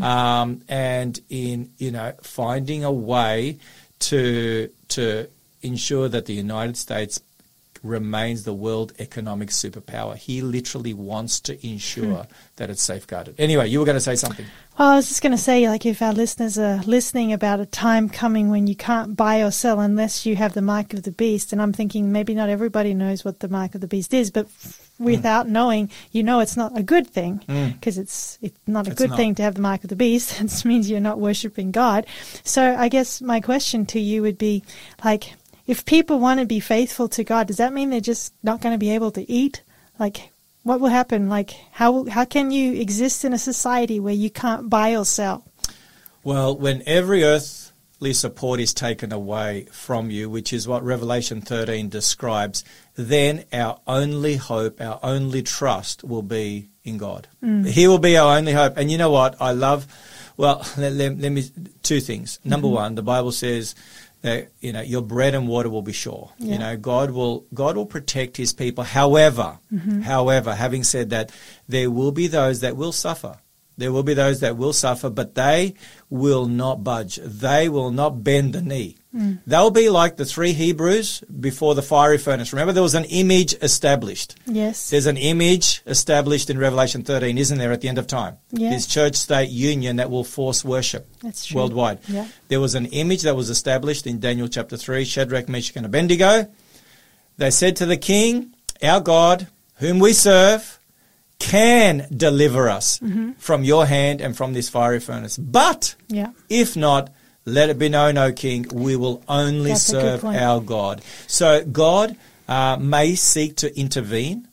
and in finding a way to ensure that the United States remains the world economic superpower. He literally wants to ensure that it's safeguarded. Anyway, you were going to say something. Well, I was just going to say, like, if our listeners are listening about a time coming when you can't buy or sell unless you have the mark of the beast, and I'm thinking maybe not everybody knows what the mark of the beast is, but without knowing, it's not a good thing, because it's not a good thing to have the mark of the beast. It means you're not worshiping God. So I guess my question to you would be, like, if people want to be faithful to God, does that mean they're just not going to be able to eat? Like, what will happen? Like, how can you exist in a society where you can't buy or sell? Well, when every earthly support is taken away from you, which is what Revelation 13 describes, then our only hope, our only trust will be in God. He will be our only hope. And you know what? I love, let me, two things. Number one, the Bible says, your bread and water will be sure. Yeah. God will protect his people. However, having said that, there will be those that will suffer. There will be those that will suffer, but they will not budge. They will not bend the knee. They'll be like the three Hebrews before the fiery furnace. Remember, there was an image established. Yes. There's an image established in Revelation 13, isn't there, at the end of time? Yes. This church-state union that will force worship. That's true. Worldwide. Yeah. There was an image that was established in Daniel chapter 3, Shadrach, Meshach, and Abednego. They said to the king, our God, whom we serve, can deliver us from your hand and from this fiery furnace. But if not, let it be known, O king, we will only serve our God. So God may seek to intervene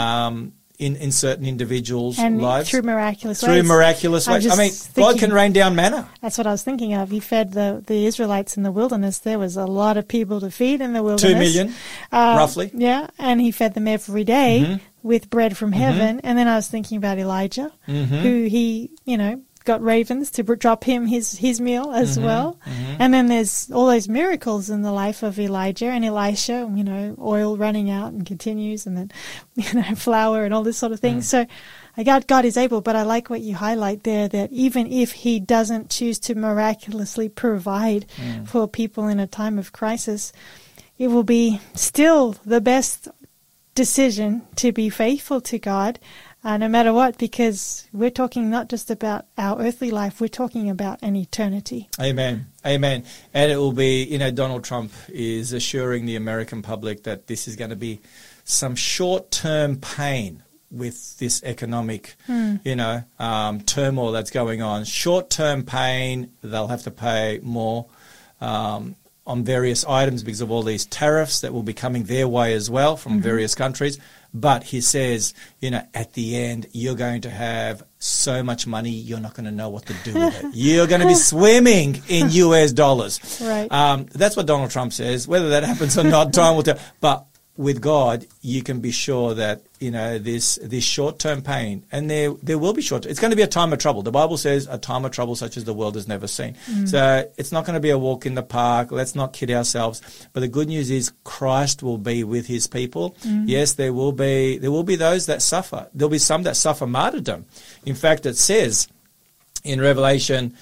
in certain individuals' lives. Through miraculous ways. Through miraculous ways. I mean, God can rain down manna. That's what I was thinking of. He fed the Israelites in the wilderness. There was a lot of people to feed in the wilderness. 2 million, roughly. Yeah, and he fed them every day with bread from heaven. And then I was thinking about Elijah, who he, got ravens to drop him his meal as well. And then there's all those miracles in the life of Elijah and Elisha, you know, oil running out and continues, and then, you know, flour and all this sort of thing. So God is able, but I like what you highlight there, that even if he doesn't choose to miraculously provide for people in a time of crisis, it will be still the best decision to be faithful to God, no matter what, because we're talking not just about our earthly life, we're talking about an eternity. Amen. Amen. And it will be, you know, Donald Trump is assuring the American public that this is going to be some short-term pain with this economic, you know, turmoil that's going on. Short-term pain, they'll have to pay more on various items because of all these tariffs that will be coming their way as well from various countries. But he says, you know, at the end, you're going to have so much money, you're not going to know what to do with it. You're going to be swimming in US dollars. Right. That's what Donald Trump says. Whether that happens or not, time will tell. But with God, you can be sure that, you know, this short-term pain, and there will be short. It's going to be a time of trouble. The Bible says a time of trouble such as the world has never seen. So it's not going to be a walk in the park. Let's not kid ourselves. But the good news is Christ will be with his people. Yes, there will be those that suffer. There'll be some that suffer martyrdom. In fact, it says in Revelation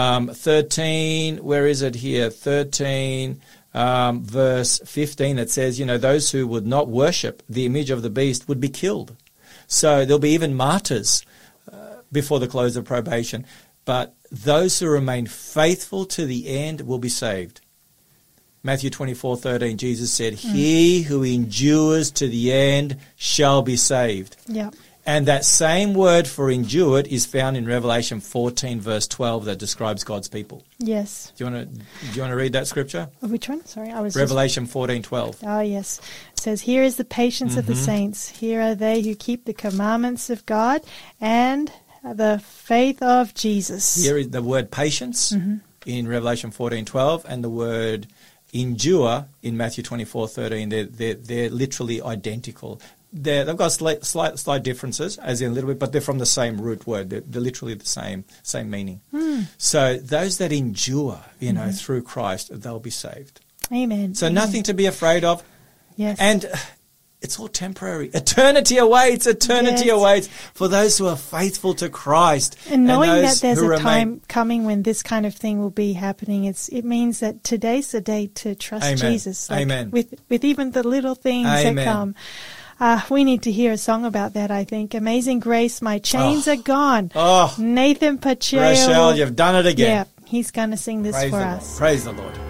13, where is it here? 13. Verse 15, it says, you know, those who would not worship the image of the beast would be killed. So there'll be even martyrs before the close of probation. But those who remain faithful to the end will be saved. Matthew 24:13, Jesus said, he who endures to the end shall be saved. Yeah. And that same word for endured is found in Revelation 14, verse 12, that describes God's people. Yes. Do you want to read that scripture? Which one? Sorry, I was Revelation 14:12. Oh, yes. It says, here is the patience of the saints. Here are they who keep the commandments of God and the faith of Jesus. Here is the word patience in Revelation 14:12, and the word endure in Matthew 24:13. They're literally identical. They've got slight differences, as in a little bit, but they're from the same root word. They're literally the same meaning. So those that endure, you know, through Christ, they'll be saved. Amen. So nothing to be afraid of. Yes. And it's all temporary. Eternity awaits. Eternity awaits for those who are faithful to Christ. And knowing that those there's who a time coming when this kind of thing will be happening, it means that today's the day to trust Jesus. Like Amen. With even the little things that come. We need to hear a song about that, I think. Amazing Grace, My Chains Are Gone. Oh, Nathan Pacheco. Rochelle, you've done it again. Yeah, he's going to sing this Praise for the us. Lord. Praise the Lord.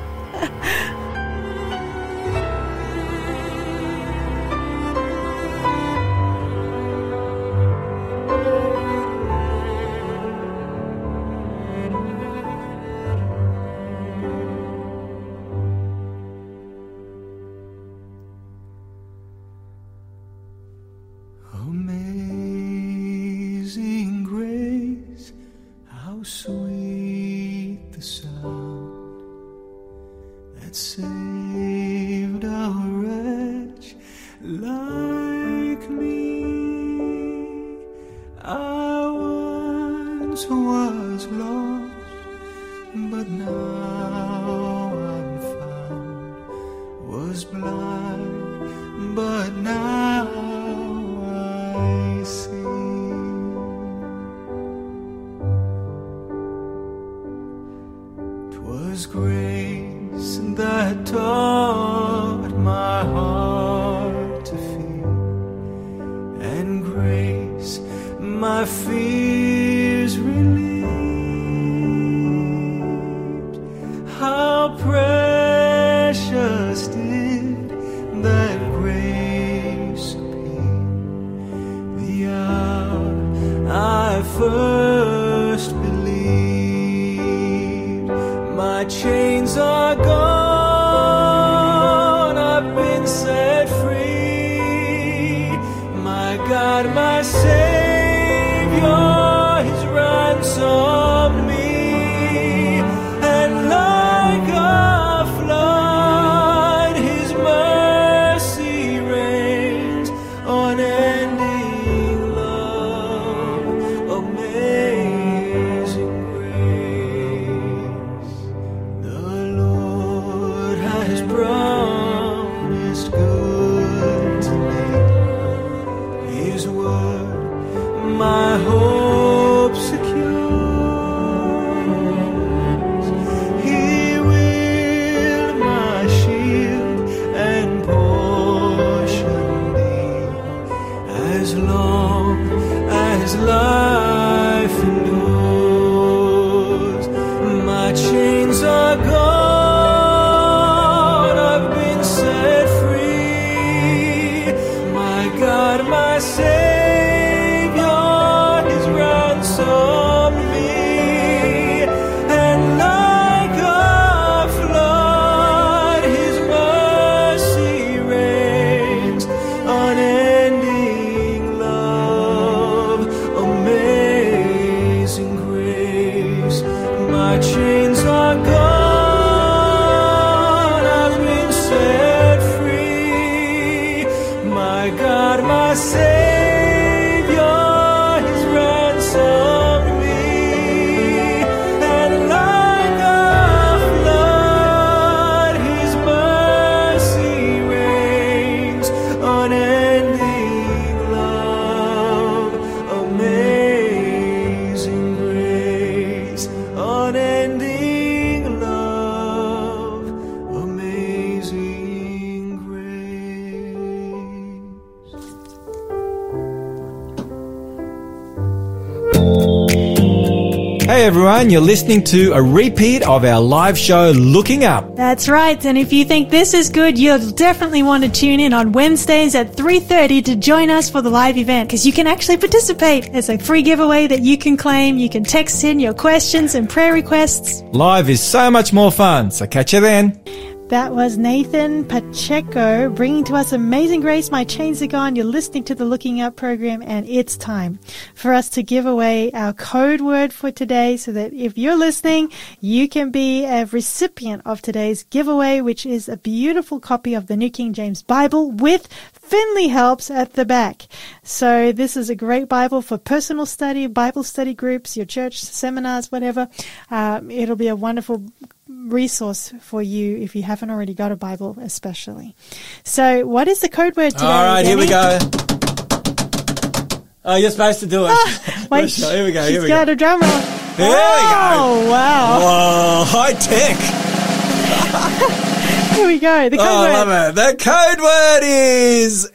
Amazing grace, how sweet the sound that saved a wretch like me. I once was lost, but now I'm found, was blind, but now I see. 'Twas grace that taught my heart to fear, and grace my fears relieved. How precious did that grace appear the hour I first believed. My chains are gone, I've been set free. My God, my Savior, His ransomed me, and like a flood, His mercy reigns, unending love, amazing Hey everyone, you're listening to a repeat of our live show, Looking Up. That's right. And if you think this is good, you'll definitely want to tune in on Wednesdays at 3:30 to join us for the live event, because you can actually participate. It's a free giveaway that you can claim. You can text in your questions and prayer requests. Live is so much more fun, so catch you then. That was Nathan Pacheco bringing to us Amazing Grace, My Chains Are Gone. You're listening to the Looking Up program, and it's time for us to give away our code word for today, so that if you're listening, you can be a recipient of today's giveaway, which is a beautiful copy of the New King James Bible with Finley helps at the back. So this is a great Bible for personal study, Bible study groups, your church seminars, whatever. It'll be a wonderful resource for you if you haven't already got a Bible, especially. So what is the code word today? All right, Danny? here we go. Oh, you're supposed to do it. Wait, here we go. She's got a drum roll. There we go. Oh, wow. Whoa, high tech. Here we go. The code I word. love it. The code word is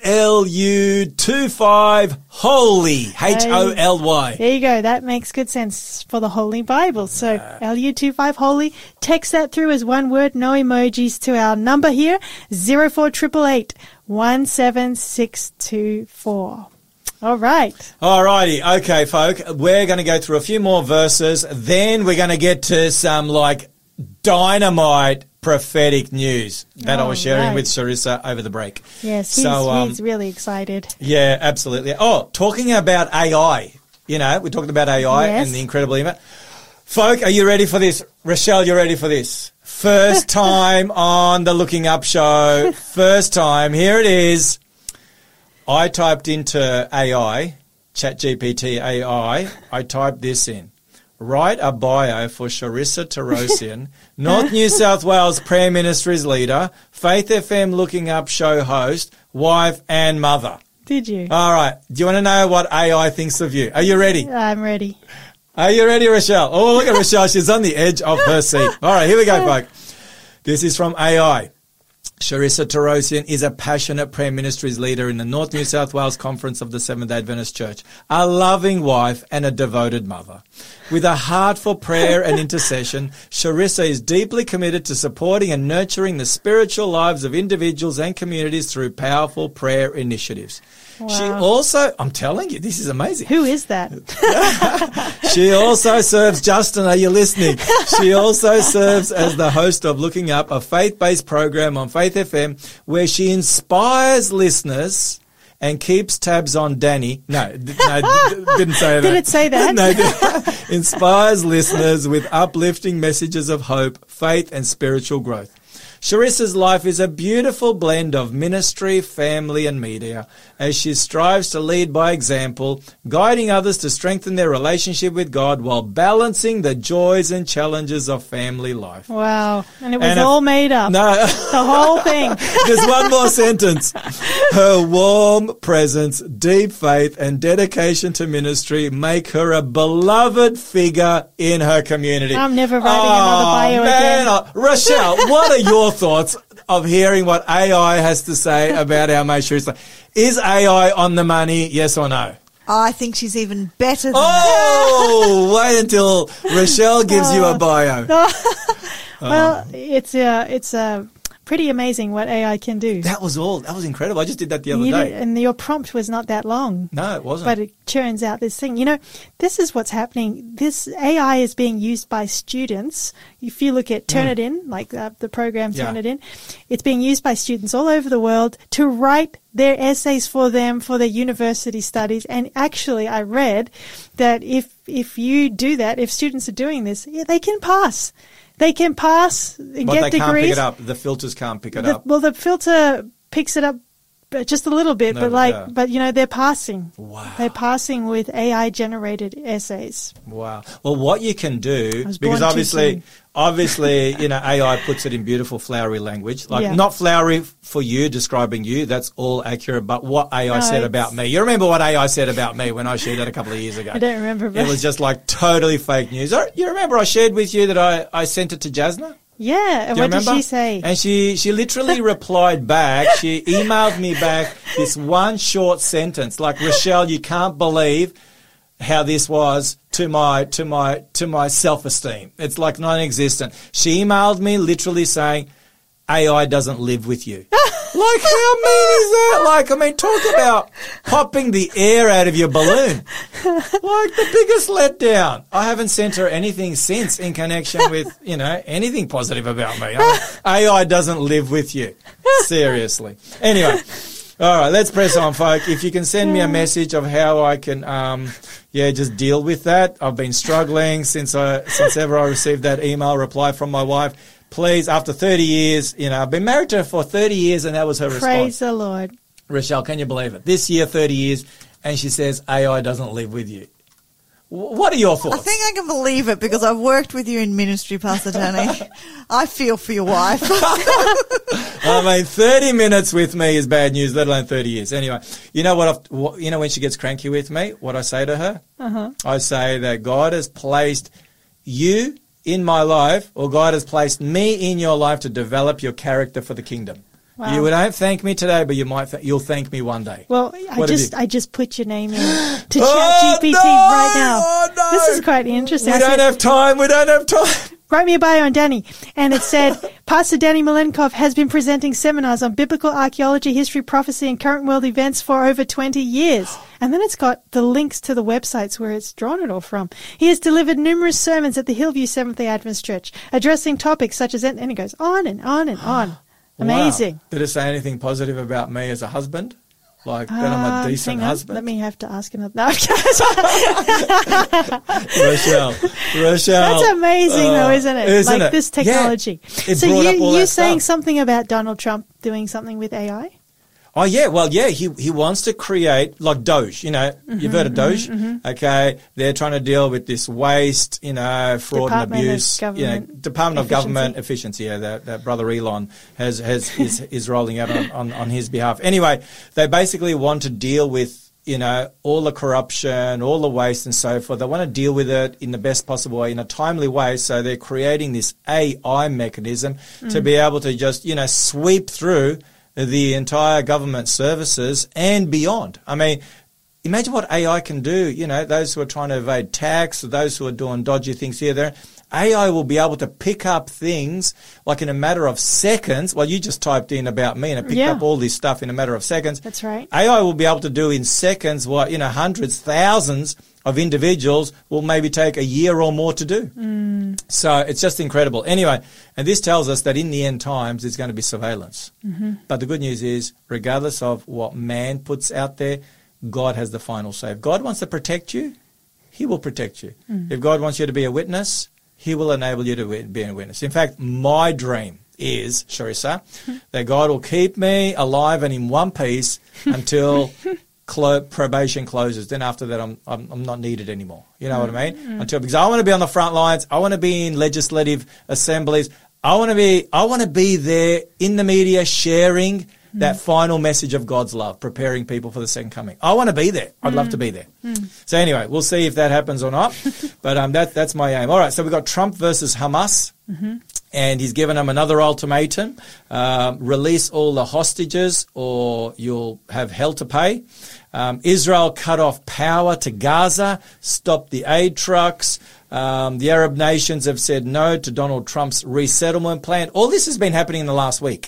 LU25 Holy. HOLY. There you go. That makes good sense for the Holy Bible. So LU25 Holy. Text that through as one word, no emojis, to our number here, 04888 17624. All right. Alrighty. Okay, folk. We're going to go through a few more verses. Then we're going to get to some dynamite prophetic news that I was sharing with Charissa over the break. Yes, he's really excited. Yeah, absolutely. Oh, talking about AI. You know, we talked about AI and the incredible email. Folk, are you ready for this? Rochelle, you ready for this? First time on the Looking Up show. First time. Here it is. I typed into AI, ChatGPT AI, I typed this in. Write a bio for Charissa Tarosian, North New South Wales Prayer Ministries leader, Faith FM Looking Up show host, wife and mother. Did you? All right. Do you want to know what AI thinks of you? Are you ready? I'm ready. Are you ready, Rochelle? Oh, look at Rochelle. She's on the edge of her seat. All right, here we go, folks. This is from AI. Charissa Tarosian is a passionate prayer ministries leader in the North New South Wales Conference of the Seventh-day Adventist Church, a loving wife and a devoted mother. With a heart for prayer and intercession, Charissa is deeply committed to supporting and nurturing the spiritual lives of individuals and communities through powerful prayer initiatives. Wow. She also, I'm telling you, this is amazing. Who is that? She also serves, Justin, are you listening? She also serves as the host of Looking Up, a faith-based program on Faith FM, where she inspires listeners and keeps tabs on Danny. Didn't say that. Did it say that? No, inspires listeners with uplifting messages of hope, faith, and spiritual growth. Charissa's life is a beautiful blend of ministry, family, and media, as she strives to lead by example, guiding others to strengthen their relationship with God while balancing the joys and challenges of family life. Wow. And it was all made up. No. The whole thing. There's one more sentence. Her warm presence, deep faith, and dedication to ministry make her a beloved figure in her community. I'm never writing another bio again. Rochelle, what are your thoughts of hearing what AI has to say about our mate Charissa? Is AI on the money, yes or no? I think she's even better than that. Wait until Rochelle gives you a bio. Well, it's pretty amazing what AI can do. That was incredible. I just did that the other day. And your prompt was not that long. No, it wasn't. But it churns out this thing. You know, this is what's happening. This AI is being used by students. If you look at Turnitin, like the program Turnitin, it's being used by students all over the world to write their essays for them for their university studies. And actually, I read that if you do that, if students are doing this, they can pass. They can pass, get degrees. But they can't pick it up. The filters can't pick it up. Well, the filter picks it up just a little bit, but you know, they're passing. Wow. They're passing with AI-generated essays. Wow. Well, what you can do, because obviously, you know, AI puts it in beautiful flowery language. Not flowery for you, describing you, that's all accurate, but what AI said about me. You remember what AI said about me when I shared that a couple of years ago? I don't remember. It was just totally fake news. You remember I shared with you that I sent it to Jasna? Yeah, and what did she say? And she literally replied back. She emailed me back this one short sentence, like, Rochelle, you can't believe how this was to my self-esteem. It's like non-existent. She emailed me literally saying, AI doesn't live with you. Like, how mean is that? Like, I mean, talk about popping the air out of your balloon. Like, the biggest letdown. I haven't sent her anything since in connection with, anything positive about me. I mean, AI doesn't live with you. Seriously. Anyway. All right, let's press on, folk. If you can send me a message of how I can, just deal with that. I've been struggling since ever I received that email reply from my wife. Please, after 30 years, I've been married to her for 30 years, and that was her response. Praise the Lord. Rochelle, can you believe it? This year, 30 years, and she says AI doesn't live with you. What are your thoughts? I think I can believe it because I've worked with you in ministry, Pastor Danny. I feel for your wife. I mean, 30 minutes with me is bad news, let alone 30 years. Anyway, you know when she gets cranky with me, what I say to her? I say that God has placed you in my life, or God has placed me in your life to develop your character for the kingdom. Wow. You won't thank me today, but you'll thank me one day. Well, I just put your name in to ChatGPT right now. Oh, no. This is quite interesting. We don't have time. Write me a bio on Danny. And it said, Pastor Danny Malenkov has been presenting seminars on biblical archaeology, history, prophecy, and current world events for over 20 years. And then it's got the links to the websites where it's drawn it all from. He has delivered numerous sermons at the Hillview Seventh-day Adventist Church, addressing topics such as, and it goes on and on and on. Amazing. Wow. Did it say anything positive about me as a husband? Like that I'm a decent husband? Let me have to ask another. No, Rochelle. That's amazing though, isn't it? Isn't it? This technology. Yeah. So you're saying something about Donald Trump doing something with AI? Oh, yeah. Well, yeah, he wants to create, like Doge, you've heard of Doge? Okay. They're trying to deal with this waste, fraud and abuse. Department of Government Efficiency. Yeah, that brother Elon is rolling out on his behalf. Anyway, they basically want to deal with, all the corruption, all the waste and so forth. They want to deal with it in the best possible way, in a timely way. So they're creating this AI mechanism to be able to just, sweep through the entire government services and beyond. I mean, imagine what AI can do, those who are trying to evade tax, those who are doing dodgy things here, there. AI will be able to pick up things like in a matter of seconds. Well, you just typed in about me and it picked up all this stuff in a matter of seconds. That's right. AI will be able to do in seconds what, hundreds, thousands of individuals will maybe take a year or more to do. So it's just incredible. Anyway, and this tells us that in the end times there's going to be surveillance. But the good news is, regardless of what man puts out there, God has the final say. If God wants to protect you, he will protect you. If God wants you to be a witness, he will enable you to be a witness. In fact, my dream is, Sharissa, that God will keep me alive and in one piece until probation closes. Then after that, I'm not needed anymore. You know what I mean? Because I want to be on the front lines. I want to be in legislative assemblies. I want to be there in the media sharing that final message of God's love, preparing people for the second coming. I want to be there. I'd love to be there. So anyway, we'll see if that happens or not. But that's my aim. All right, so we've got Trump versus Hamas. And he's given them another ultimatum. Release all the hostages or you'll have hell to pay. Israel cut off power to Gaza, stop the aid trucks. The Arab nations have said no to Donald Trump's resettlement plan. All this has been happening in the last week.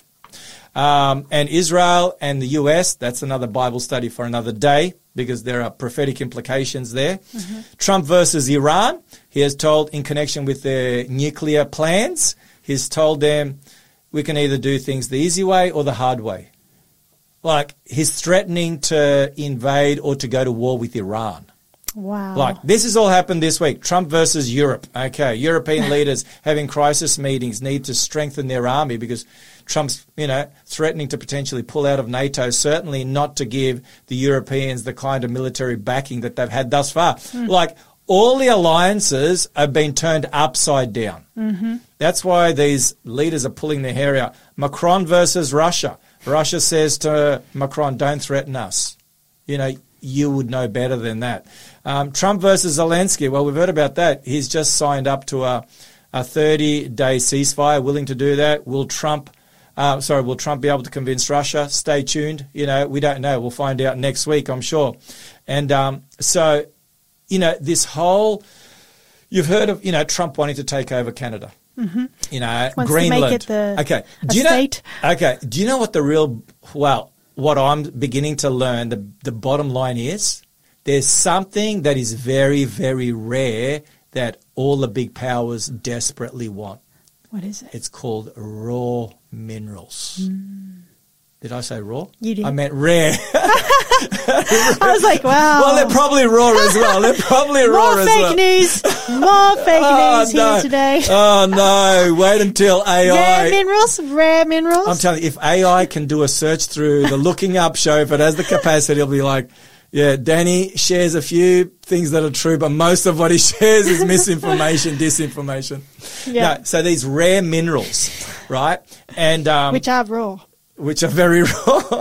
And Israel and the US, that's another Bible study for another day because there are prophetic implications there. Trump versus Iran. He has told, in connection with their nuclear plans, he's told them we can either do things the easy way or the hard way. Like he's threatening to invade or to go to war with Iran. Wow. Like this has all happened this week. Trump versus Europe. Okay. European leaders having crisis meetings need to strengthen their army because Trump's, threatening to potentially pull out of NATO, certainly not to give the Europeans the kind of military backing that they've had thus far. Like all the alliances have been turned upside down. That's why these leaders are pulling their hair out. Macron versus Russia. Russia says to Macron, don't threaten us. You would know better than that. Trump versus Zelensky. Well, we've heard about that. He's just signed up to a 30-day ceasefire, willing to do that. Will Trump be able to convince Russia? Stay tuned. We don't know. We'll find out next week, I'm sure. And so this whole, you've heard of, Trump wanting to take over Canada. Mm-hmm. Wants Greenland. to make it a state. Do you know what what I'm beginning to learn, the bottom line is, there's something that is very, very rare that all the big powers desperately want. What is it? It's called raw minerals. Did I say raw? You did. I meant rare. I was like, wow. Well, they're probably raw as well. More fake news. More fake news here today. Oh, no. Wait until AI. Rare minerals. I'm telling you, if AI can do a search through the Looking Up show, if it has the capacity, it'll be like, yeah, Danny shares a few things that are true, but most of what he shares is misinformation, disinformation. Yeah. No, so these rare minerals, right? And which are raw. Which are very raw.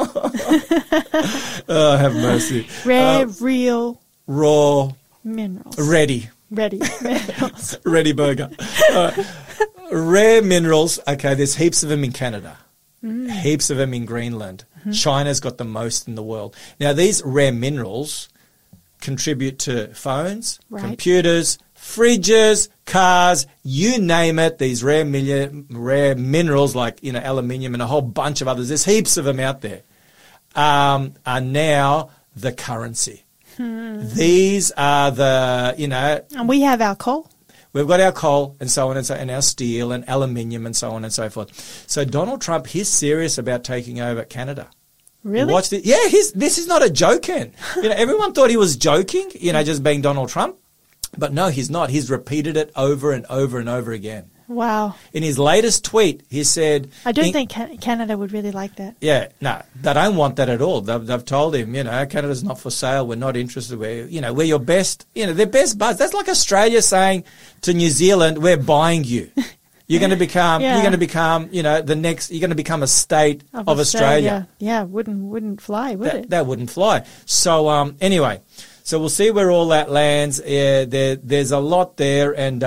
Oh, have mercy. Rare, real. Raw. Minerals. Ready minerals. Ready burger. Rare minerals. Okay, there's heaps of them in Canada. Heaps of them in Greenland. Mm-hmm. China's got the most in the world. Now, these rare minerals contribute to phones, computers, fridges, cars, you name it. These rare minerals like, aluminium and a whole bunch of others, there's heaps of them out there, are now the currency. These are the, And we have our coal. We've got our coal and so on and our steel and aluminium and so on and so forth. So Donald Trump, he's serious about taking over Canada. Really? Watch this. Yeah, this is not a joking. Everyone thought he was joking, just being Donald Trump. But no, he's not. He's repeated it over and over and over again. Wow. In his latest tweet, he said... I don't think Canada would really like that. Yeah, no, they don't want that at all. They've told him, Canada's not for sale. We're not interested. We're your best, their best buds. That's like Australia saying to New Zealand, we're buying you. You're going to become, the next, you're going to become a state of Australia. Yeah, wouldn't fly, would it? That wouldn't fly. So, anyway, so we'll see where all that lands. There's a lot there and,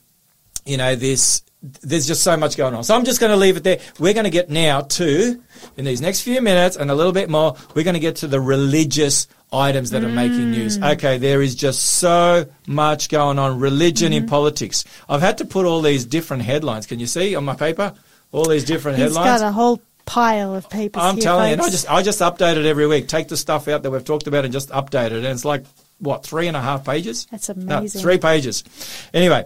there's just so much going on. So I'm just going to leave it there. We're going to get now to, in these next few minutes and a little bit more, we're going to get to the religious items that are making news. Okay, there is just so much going on. Religion in politics. I've had to put all these different headlines. Can you see on my paper? All these different headlines. He's got a whole pile of papers. I'm telling folks. you, I just update it every week. Take the stuff out that we've talked about and just update it. And it's like, 3.5 pages? That's amazing. No, 3 pages. Anyway,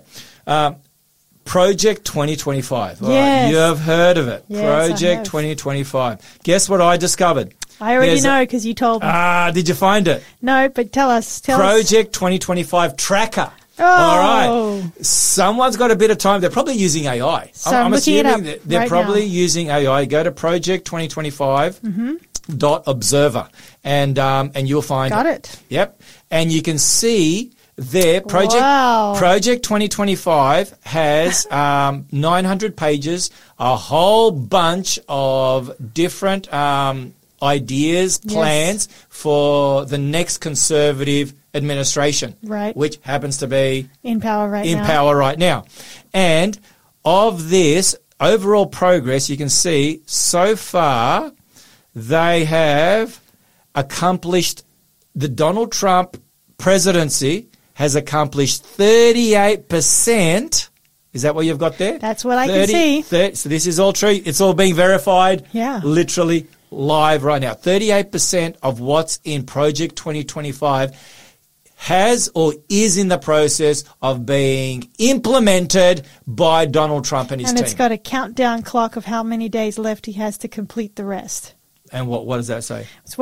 Project 2025. Yes. Right, you have heard of it. Yes, Project 2025. Guess what I discovered? I already know because you told me. Did you find it? No, but tell us. Project 2025 tracker. Oh. All right. Someone's got a bit of time. They're probably using AI. So I'm assuming they're probably now. using AI. Go to Project 2025. .observer and you'll find Got it. Yep. And you can see there Project 2025 has 900 pages, a whole bunch of different ideas, plans for the next Conservative administration, right? Which happens to be in power right now. And of this overall progress, you can see so far they have accomplished, the Donald Trump presidency has accomplished 38%. Is that what you've got there? That's what I can see. So this is all true. It's all being verified. Yeah. Literally live right now. 38% of what's in Project 2025 has or is in the process of being implemented by Donald Trump and his team. And it's got a countdown clock of how many days left he has to complete the rest. And what does that say? It's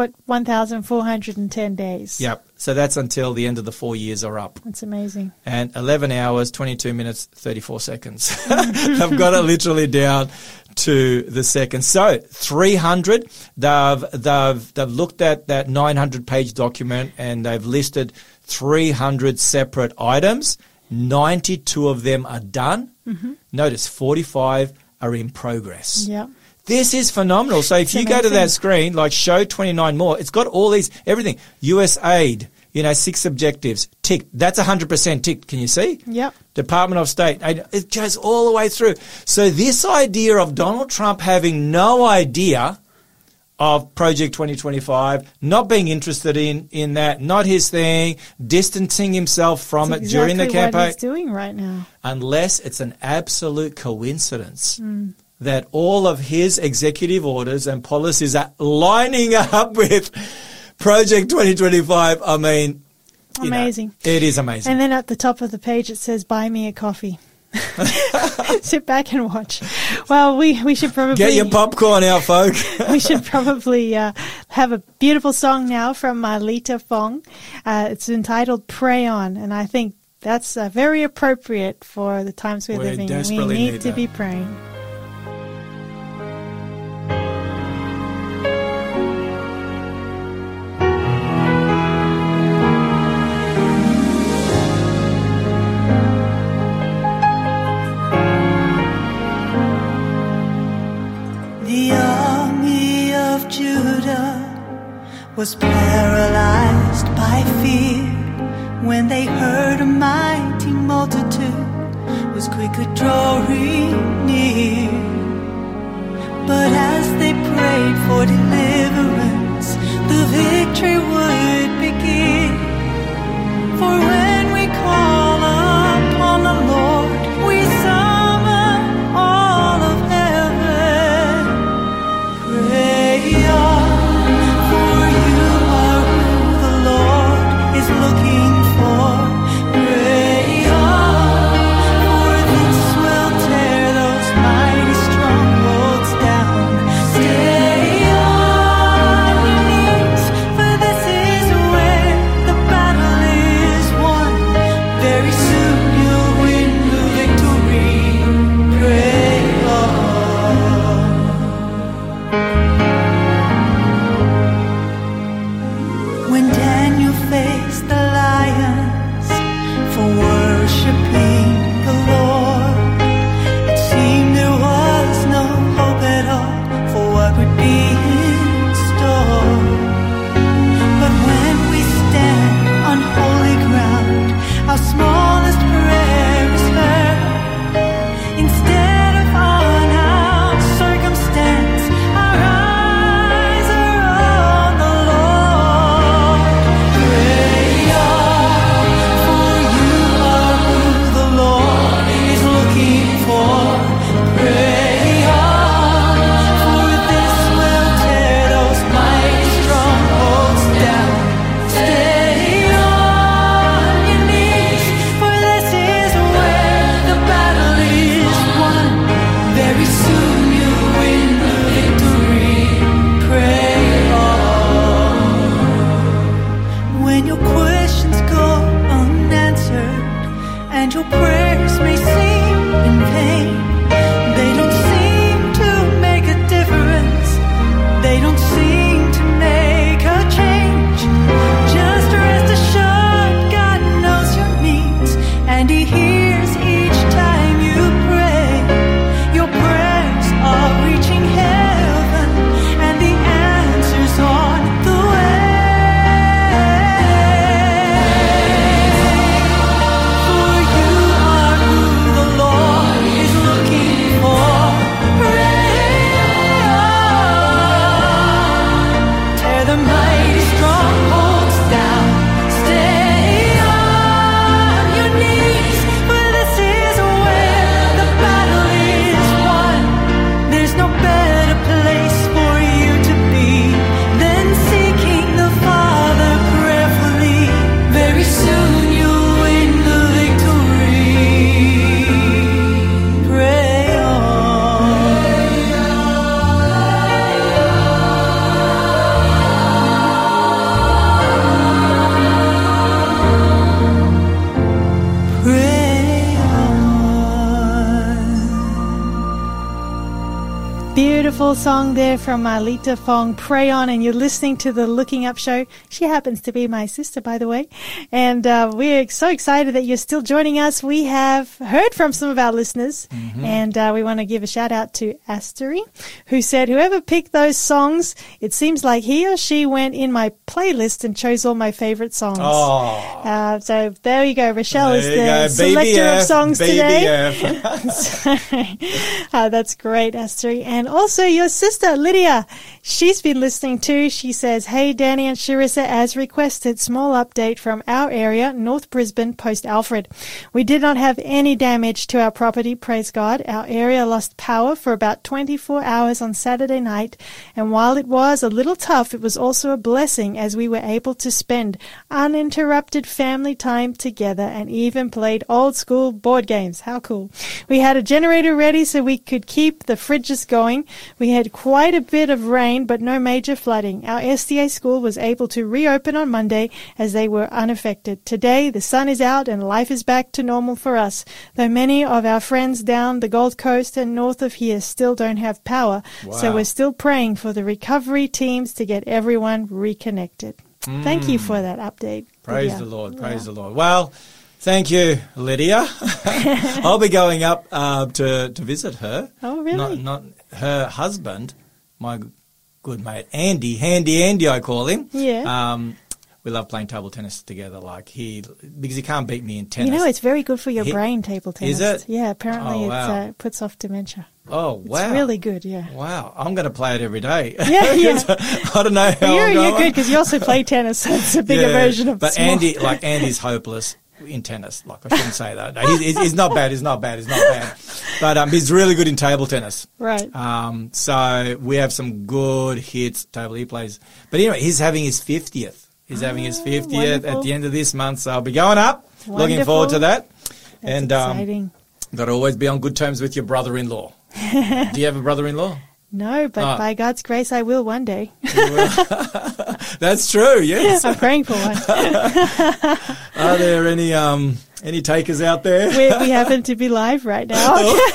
1,410 days. Yep. So that's until the end of the 4 years are up. That's amazing. And 11 hours, 22 minutes, 34 seconds. They've got it literally down to the second. So 300, they've looked at that 900-page document and they've listed 300 separate items. 92 of them are done. Notice 45 are in progress. Yeah. This is phenomenal. So if you go to that screen, like show 29 more, it's got all these, everything. US aid, 6 objectives, ticked. That's 100% ticked. Can you see? Yep. Department of State, it goes all the way through. So this idea of Donald Trump having no idea of Project 2025, not being interested in that, not his thing, distancing himself from it during the campaign. What he's doing right now. Unless it's an absolute coincidence that all of his executive orders and policies are lining up with Project 2025. I mean, amazing. It is amazing. And then at the top of the page it says, "Buy me a coffee." Sit back and watch. Well, we should probably get your popcorn out, folk. We should probably have a beautiful song now from Lita Fong. It's entitled "Pray On," and I think that's very appropriate for the times we're living in. We need to be praying. The army of Judah was paralyzed by fear when they heard a mighty multitude was quickly drawing near. But as they prayed for deliverance, the victory would begin. For when we call upon the Lord, we summon all of heaven. Pray on, for you are who the Lord is looking for. Pray on, for this will tear those mighty strongholds down. Stay on your knees, for this is where the battle is won. Very soon you'll win the victory. Pray on. When Daniel faced the lions for worshiping the Lord, it seemed there was no hope at all for what would be in store. But when we stand on holy ground, our smallest prayer is heard. Instead of on our circumstance, our eyes are on the Lord. Pray on, for you are who the Lord is looking for. Pray on, for this will tear those mighty strongholds down. Stay on your knees, for this is where the battle is won. Very soon you'll win the victory. Pray on. When your questions go unanswered and your prayers may seem in vain, they don't seem to make a difference. They don't seem to make a change. Just rest assured God knows your needs and He hears each time you pray. Your prayers are reaching heaven and the answer's on the way. For you are who the Lord is looking for. Pray on. Tear the mighty strongholds down. Stay on your knees, for this is where the battle is won. There's no better place for you to be than seeking the Father prayerfully. Very soon you'll win the victory. Pray on. Pray on. Beautiful song there from Lita Fong, "Pray On," and you're listening to the Looking Up Show. She happens to be my sister, by the way, and we're so excited that you're still joining us. We have heard from some of our listeners, and we want to give a shout out to Astery, who said, "Whoever picked those songs, it seems like he or she went in my playlist and chose all my favorite songs." Oh. So there you go. Rochelle is There you the go. selector of songs today. BBF. So, that's great, Astery. And also also your sister, Lydia. She's been listening too. She says, hey, Danny and Sharissa, as requested, small update from our area, North Brisbane, Post Alfred. We did not have any damage to our property, praise God. Our area lost power for about 24 hours on Saturday night, and while it was a little tough, it was also a blessing as we were able to spend uninterrupted family time together and even played old school board games. How cool. We had a generator ready so we could keep the fridges going. We had quite a bit of rain, but no major flooding. Our SDA school was able to reopen on Monday as they were unaffected. Today, the sun is out and life is back to normal for us, though many of our friends down the Gold Coast and north of here still don't have power. Wow. So we're still praying for the recovery teams to get everyone reconnected. Thank you for that update. Praise Lydia. the Lord. Praise the Lord. Well, thank you, Lydia. I'll be going up to visit her. Oh, really? Not her husband, my good mate, Andy. Handy Andy, I call him. Yeah. We love playing table tennis together. Because he can't beat me in tennis. You know, it's very good for your brain, table tennis. Is it? Yeah, apparently Oh, wow. it puts off dementia. Oh, wow. It's really good, yeah. Wow. I'm going to play it every day. Yeah, yeah. I don't know how I'm You're going. good because you also play tennis, so it's a bigger Yeah, version of But small. Andy's hopeless in tennis. I shouldn't say that. No, he's not bad. He's not bad. But he's really good in table tennis. Right. So we have some good hits. He plays. But anyway, he's having his 50th. He's having his 50th wonderful. at the end of this month. So I'll be going up. Looking Wonderful. forward to that. That's exciting. Got to always be on good terms with your brother-in-law. Do you have a brother-in-law? No, but by God's grace, I will one day. That's true. Yes. I'm praying for one. Are there any takers out there? We happen to be live right now.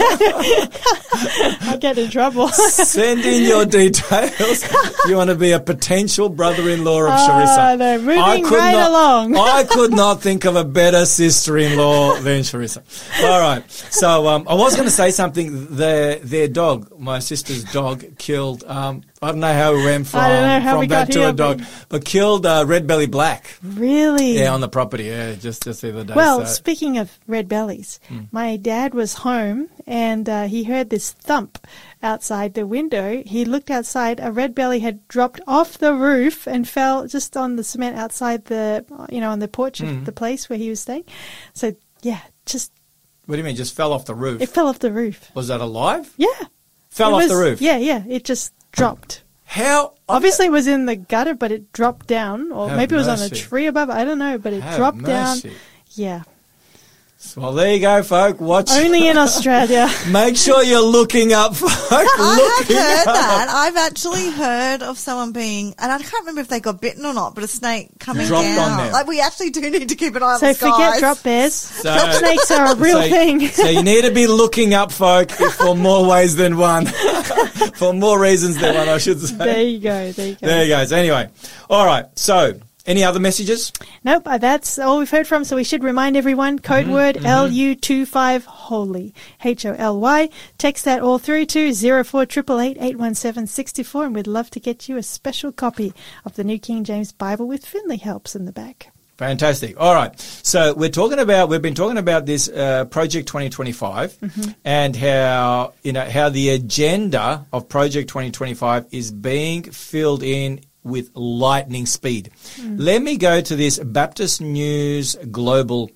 I'll get in trouble. Send in your details if you want to be a potential brother-in-law of Sharissa. No, moving along. I could not think of a better sister-in-law than Sharissa. All right. So I was going to say something. Their dog, my sister's dog, killed. I don't know how we went from that to a dog, but killed red belly black. Really? Yeah, on the property. Yeah, just the other day. Well, speaking of red bellies, my dad was home and he heard this thump outside the window. He looked outside. A red belly had dropped off the roof and fell just on the cement outside on the porch of the place where he was staying. So, yeah, just... What do you mean? Just fell off the roof? It fell off the roof. Was that alive? Yeah. Fell off the roof? Yeah. It just dropped. How? Obviously it was in the gutter, but it dropped down. Or Have maybe it was on a mercy. tree above. I don't know, but it Have dropped mercy. down. Yeah. Well, there you go, folk. Watch. Only in Australia. Make sure you're looking up, folk. I have heard that. I've actually heard of someone being, and I can't remember if they got bitten or not, but a snake coming Dropped down. on them. Like, we actually do need to keep an eye on So the skies. forget drop bears. Drop snakes are a real thing. So you need to be looking up, folk, for more ways than one. For more reasons than one, I should say. There you go. There you go. So anyway, all right. So any other messages? Nope, that's all we've heard from. So we should remind everyone, code word LU25 HOLY, HOLY. Text that all through to 048888 817 64, and we'd love to get you a special copy of the New King James Bible with Finley helps in the back. Fantastic. All right. So we've been talking about this Project 2025 and how the agenda of Project 2025 is being filled in with lightning speed. Let me go to this Baptist News Global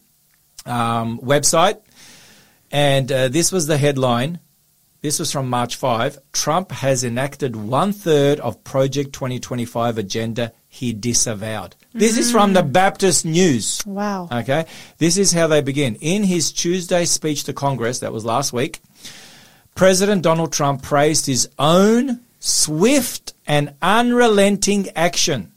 website, and this was the headline. This was from March 5. Trump has enacted 1/3 of Project 2025 agenda he disavowed. This is from the Baptist News. Wow. Okay. This is how they begin. In his Tuesday speech to Congress, that was last week, President Donald Trump praised his own swift and unrelenting action,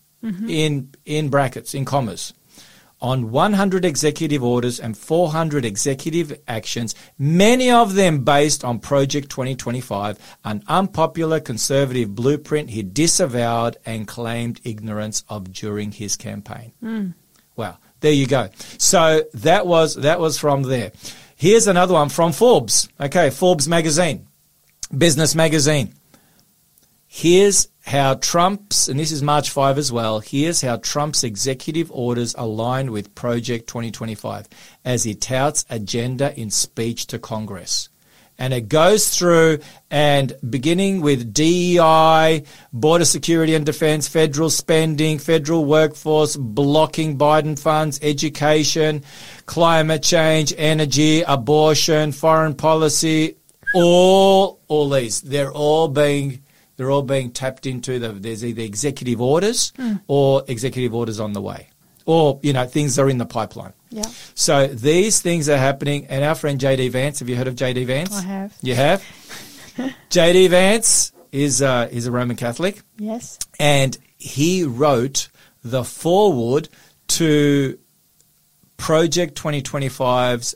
in brackets, in commas, on 100 executive orders and 400 executive actions, many of them based on Project 2025, an unpopular conservative blueprint he disavowed and claimed ignorance of during his campaign. Well, there you go. So that was from there. Here's another one from Forbes. Okay, Forbes magazine, business magazine. Here's how Trump's, and this is March 5 as well, here's how Trump's executive orders align with Project 2025 as he touts agenda in speech to Congress. And it goes through and beginning with DEI, border security and defense, federal spending, federal workforce, blocking Biden funds, education, climate change, energy, abortion, foreign policy, all these, they're all being tapped into. There's either executive orders or executive orders on the way, or, things are in the pipeline. Yeah. So these things are happening. And our friend J.D. Vance, have you heard of J.D. Vance? I have. You have? J.D. Vance is a Roman Catholic. Yes. And he wrote the foreword to Project 2025's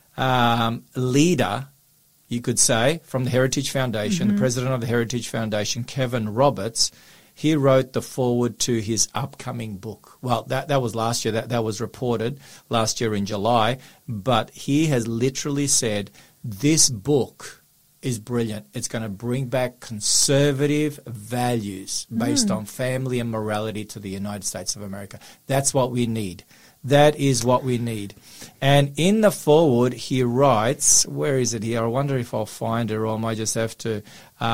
leader, you could say, from the Heritage Foundation, the president of the Heritage Foundation, Kevin Roberts. He wrote the foreword to his upcoming book. Well, that was last year. That was reported last year in July. But he has literally said, this book is brilliant. It's going to bring back conservative values based on family and morality to the United States of America. That's what we need. That is what we need. And in the foreword, he writes, where is it here? I wonder if I'll find it, or I might just have to...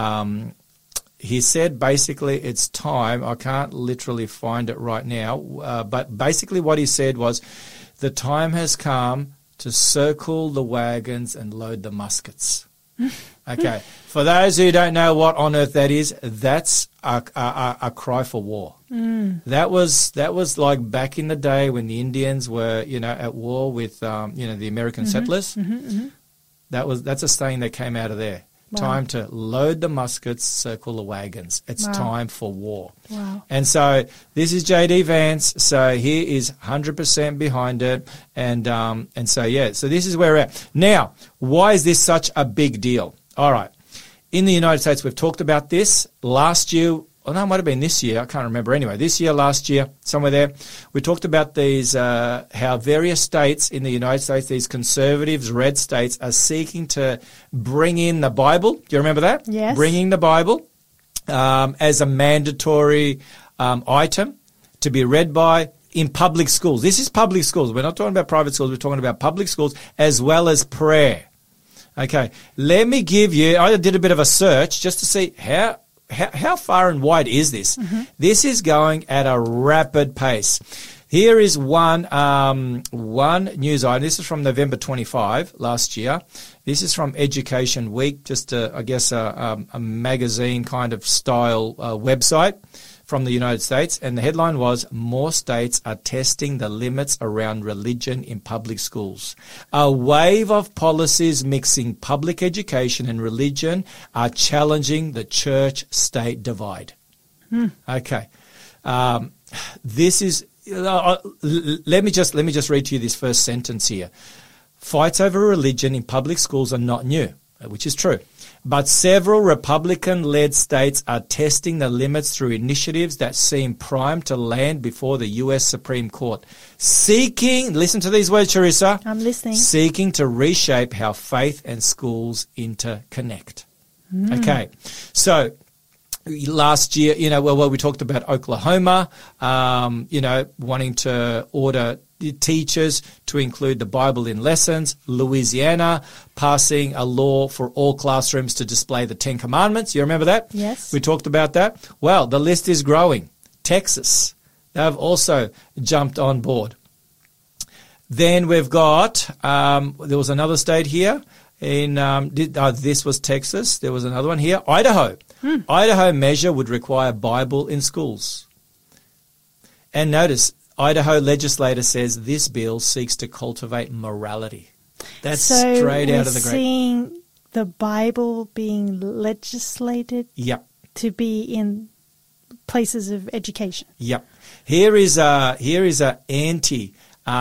he said basically it's time. I can't literally find it right now, but basically what he said was, the time has come to circle the wagons and load the muskets. Okay. For those who don't know what on earth that is, that's a cry for war. That was like back in the day when the Indians were, at war with, the American settlers. That's a saying that came out of there. Wow. Time to load the muskets, circle the wagons. It's time for war. Wow. And so this is J.D. Vance. So he is 100% behind it. And so this is where we're at. Now, why is this such a big deal? All right. In the United States, we've talked about this last year. Oh, no, it might have been this year. I can't remember. Anyway, this year, last year, somewhere there, we talked about these, how various states in the United States, these conservatives, red states, are seeking to bring in the Bible. Do you remember that? Yes. Bringing the Bible as a mandatory item to be read by in public schools. This is public schools. We're not talking about private schools. We're talking about public schools as well as prayer. Okay. Let me give you, I did a bit of a search just to see how far and wide is this? This is going at a rapid pace. Here is one news item. This is from November 25 last year. This is from Education Week, just a magazine kind of style website from the United States. And the headline was, more states are testing the limits around religion in public schools. A wave of policies mixing public education and religion are challenging the church-state divide. Okay. This is, let me just read to you this first sentence here. Fights over religion in public schools are not new, which is true. But several Republican-led states are testing the limits through initiatives that seem primed to land before the U.S. Supreme Court, seeking, listen to these words, Charissa. I'm listening. Seeking to reshape how faith and schools interconnect. Okay, so last year, we talked about Oklahoma, wanting to order teachers to include the Bible in lessons. Louisiana passing a law for all classrooms to display the Ten Commandments. You remember that? Yes. We talked about that. Well, the list is growing. Texas, they've also jumped on board. Then we've got, there was another state here. This was Texas. There was another one here. Idaho. Idaho measure would require Bible in schools. And notice, Idaho legislator says this bill seeks to cultivate morality. That's straight out of the great. Seeing the Bible being legislated to be in places of education. Yep. Here is a anti,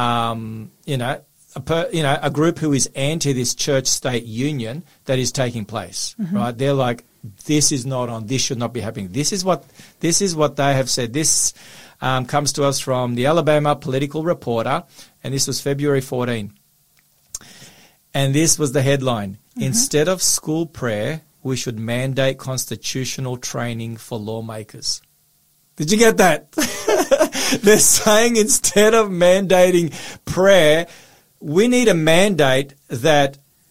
a group who is anti this church-state union that is taking place. Right? They're like, this is not on. This should not be happening. This is what they have said. This comes to us from the Alabama Political Reporter, and this was February 14. And this was the headline. Instead of school prayer, we should mandate constitutional training for lawmakers. Did you get that? They're saying instead of mandating prayer, we need a mandate that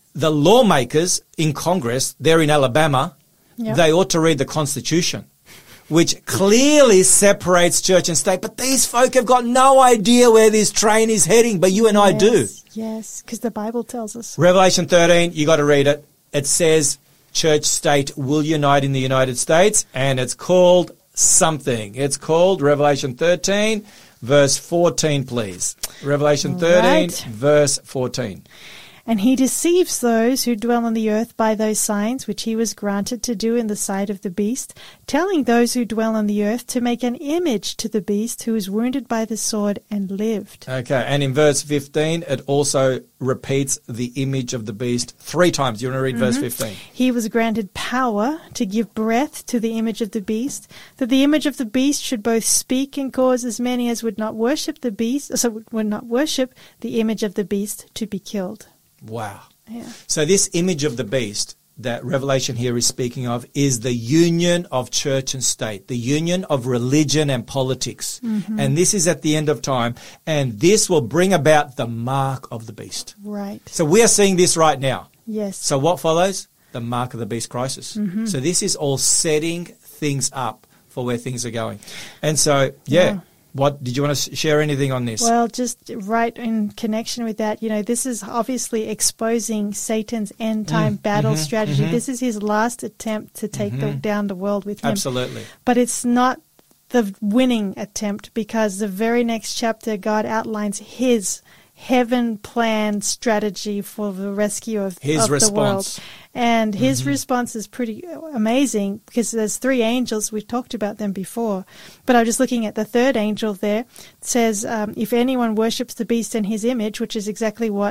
the lawmakers in Congress, they're in Alabama, Yep. they ought to read the Constitution, which clearly separates church and state. But these folk have got no idea where this train is heading, but you and I do. Yes, because the Bible tells us. Revelation 13, you got to read it. It says church state will unite in the United States, and it's called something. It's called Revelation 13, verse 14, please. Revelation 13, Right. verse 14. And he deceives those who dwell on the earth by those signs which he was granted to do in the sight of the beast, telling those who dwell on the earth to make an image to the beast who was wounded by the sword and lived. Okay, and in verse 15, it also repeats the image of the beast 3 times. You want to read verse 15? He was granted power to give breath to the image of the beast, that the image of the beast should both speak and cause as many as would not worship the beast, so would not worship the image of the beast, to be killed. Wow. Yeah. So this image of the beast that Revelation here is speaking of is the union of church and state, the union of religion and politics. And this is at the end of time, and this will bring about the mark of the beast. Right. So we are seeing this right now. Yes. So what follows? The mark of the beast crisis. So this is all setting things up for where things are going. And so, Yeah. What did you want to share anything on this? Well, just right in connection with that, this is obviously exposing Satan's end-time battle strategy. This is his last attempt to take down the world with him. Absolutely. But it's not the winning attempt, because the very next chapter, God outlines his heaven-planned strategy for the rescue of His the response. world. And his response is pretty amazing, because there's 3 angels. We've talked about them before. But I'm just looking at the 3rd angel there. It says, if anyone worships the beast in his image, which is exactly what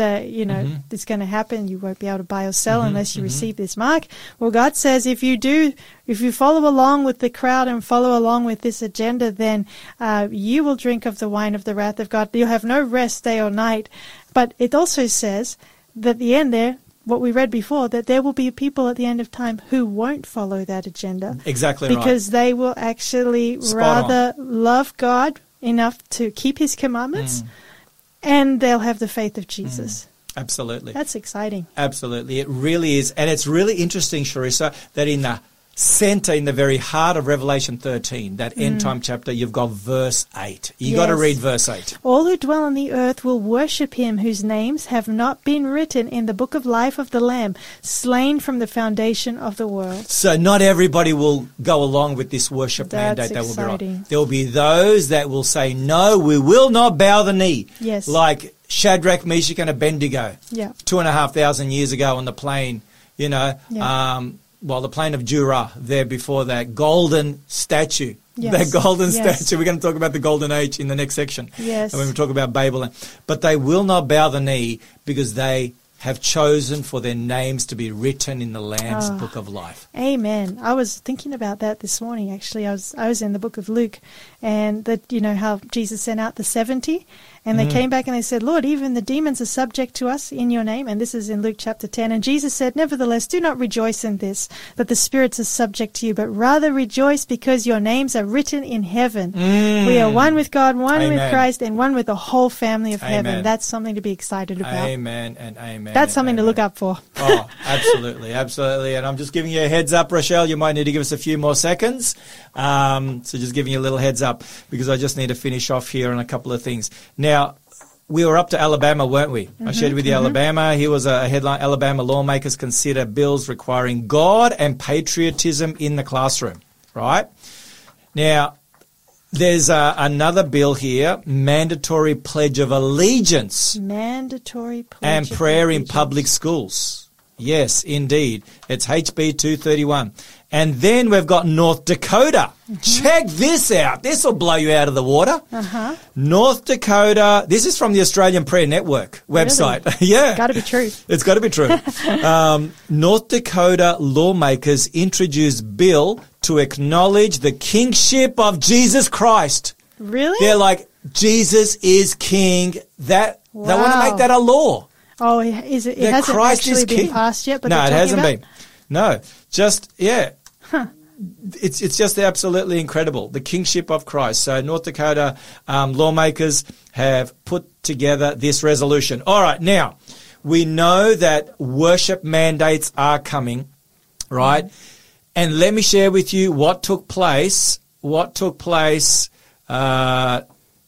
is going to happen. You won't be able to buy or sell unless you receive this mark. Well, God says if you follow along with the crowd and follow along with this agenda, then you will drink of the wine of the wrath of God. You'll have no rest day or night. But it also says that at the end there, what we read before, that there will be people at the end of time who won't follow that agenda. Exactly right. Because they will actually rather love God enough to keep his commandments, and they'll have the faith of Jesus. Absolutely. That's exciting. Absolutely. It really is. And it's really interesting, Sharissa, that in the center, in the very heart of Revelation 13, that end time chapter, you've got verse 8. You got to read verse 8. All who dwell on the earth will worship him whose names have not been written in the book of life of the Lamb, slain from the foundation of the world. So not everybody will go along with this worship That's mandate that will be exciting. right. There will be those that will say, no, we will not bow the knee. Yes. Like Shadrach, Meshach, and Abednego. Yeah. 2,500 years ago on the plain, the plain of Dura, there before that golden statue. Yes. That golden Yes. statue. We're going to talk about the golden age in the next section. Yes. When we talk about Babel. But they will not bow the knee because they have chosen for their names to be written in the Lamb's book of life. Amen. I was thinking about that this morning, actually. I was in the book of Luke, and that, how Jesus sent out the 70, and they came back and they said, Lord, even the demons are subject to us in your name. And this is in Luke chapter 10. And Jesus said, nevertheless, do not rejoice in this, that the spirits are subject to you, but rather rejoice because your names are written in heaven. We are one with God, one Amen. with Christ, and one with the whole family of Amen. heaven. That's something to be excited about. Amen and amen. That's something to look up for. Oh, absolutely, absolutely. And I'm just giving you a heads up, Rochelle. You might need to give us a few more seconds. So just giving you a little heads up, because I just need to finish off here on a couple of things. Now, we were up to Alabama, weren't we? I shared with you Alabama. Here was a headline: Alabama lawmakers consider bills requiring God and patriotism in the classroom. Right? Now, there's another bill here: mandatory pledge of allegiance. Mandatory pledge And of prayer in allegiance. public schools. Yes, indeed. It's HB 231. And then we've got North Dakota. Check this out. This will blow you out of the water. North Dakota. This is from the Australian Prayer Network website. Yeah. Got to be true. It's got to be true. North Dakota lawmakers introduced bill to acknowledge the kingship of Jesus Christ. Really? They're like, Jesus is king. They want to Wow. make that a law. Oh, is it? It That hasn't Christ actually is been king. passed yet. But No, they're it talking hasn't about? been. No, just, yeah. It's just absolutely incredible, the kingship of Christ. So North Dakota lawmakers have put together this resolution. All right, now, We know that worship mandates are coming, right? And let me share with you what took place over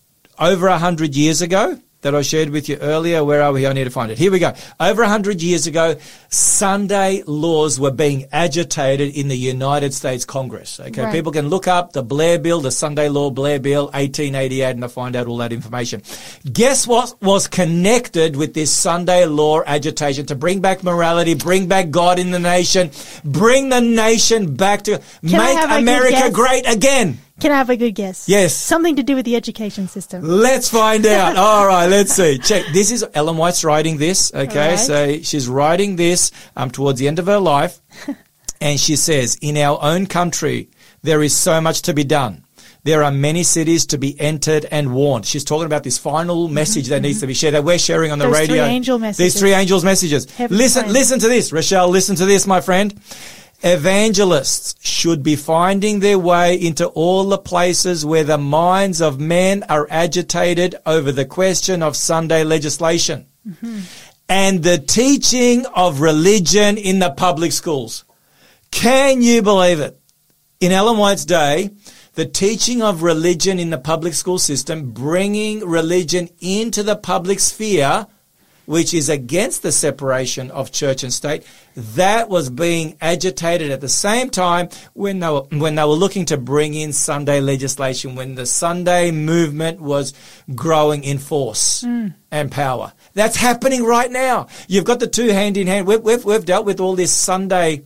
100 years ago that I shared with you earlier. Where are we? I need to find it. Here we go. Over 100 years ago, Sunday laws were being agitated in the United States Congress. Okay, Right. People can look up the Blair Bill, the Sunday Law Blair Bill, 1888, and they'll find out all that information. Guess what was connected with this Sunday law agitation? To bring back morality, bring back God in the nation, bring the nation back to I make have a good America guess? great again. Can I have a good guess? Yes. Something to do with the education system. Let's find out. All right, let's see. Check. This is Ellen White's writing this. Okay, Right. so she's writing this towards the end of her life, and she says, "In our own country, there is so much to be done. There are many cities to be entered and warned." She's talking about this final message that needs to be shared, that we're sharing on the Those radio. three angel messages. These three angels' messages. Heaven's Listen, plan. listen to this, Rochelle. Listen to this, my friend. Evangelists should be finding their way into all the places where the minds of men are agitated over the question of Sunday legislation and the teaching of religion in the public schools. Can you believe it? In Ellen White's day, the teaching of religion in the public school system, bringing religion into the public sphere, which is against the separation of church and state, that was being agitated at the same time when they were looking to bring in Sunday legislation, when the Sunday movement was growing in force and power. That's happening right now. You've got the two hand in hand. We've dealt with all this Sunday,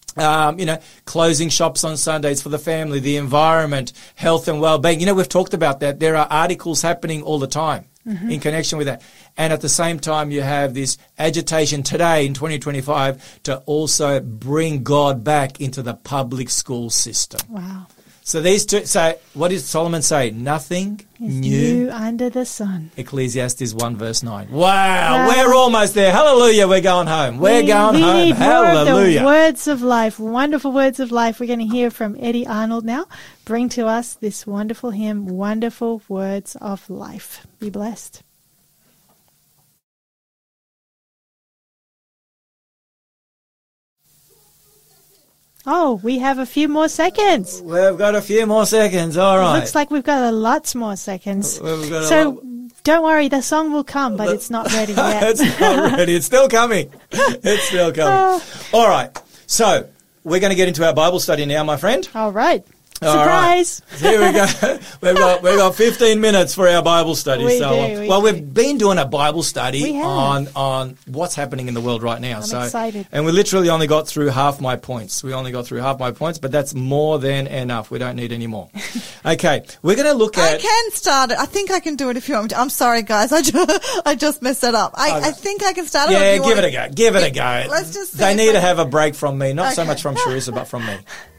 closing shops on Sundays for the family, the environment, health and well-being. We've talked about that. There are articles happening all the time in connection with that. And at the same time, you have this agitation today in 2025 to also bring God back into the public school system. Wow. So these two, so what did Solomon say? Nothing Is new. new under the sun. Ecclesiastes 1 verse 9. Wow, we're almost there. Hallelujah, we're going home. We're going home. We need more Hallelujah. of the words of life, wonderful words of life. We're going to hear from Eddie Arnold now. Bring to us this wonderful hymn, Wonderful Words of Life. Be blessed. Oh, we have a few more seconds. We've got a few more seconds. All right. Looks like we've got lots more seconds. We've got a So lot- don't worry, the song will come, but it's not ready yet. It's not ready. It's still coming. It's still coming. All right. So we're going to get into our Bible study now, my friend. All right. All right. Surprise. Here we go. We've got 15 minutes for our Bible study. We so, do, we do. we've been doing a Bible study We have. on what's happening in the world right now. I'm excited. And we literally only got through half my points. But that's more than enough. We don't need any more. Okay, we're going to look I at. can start it. I think I can do it if you want me to. I'm sorry, guys. I just messed it up. I think I can start it. or Yeah, if you give want it a go. Give it a go. Let's just see They if need I to can- have a break from me, not so Okay. much from Sharissa, but from me.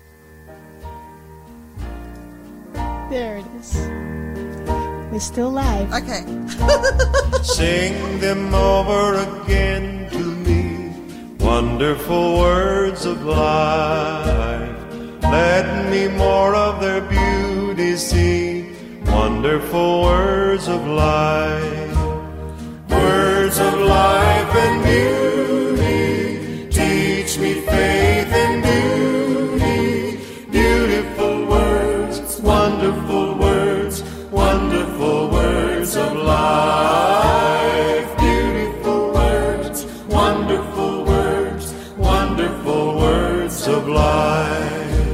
There it is. We're still live. Okay. Sing them over again to me, wonderful words of life. Let me more of their beauty see, wonderful words of life. Words of life and beauty, teach me faith and beauty, beautiful words, wonderful words, wonderful words of life. Beautiful words, wonderful words, wonderful words of life.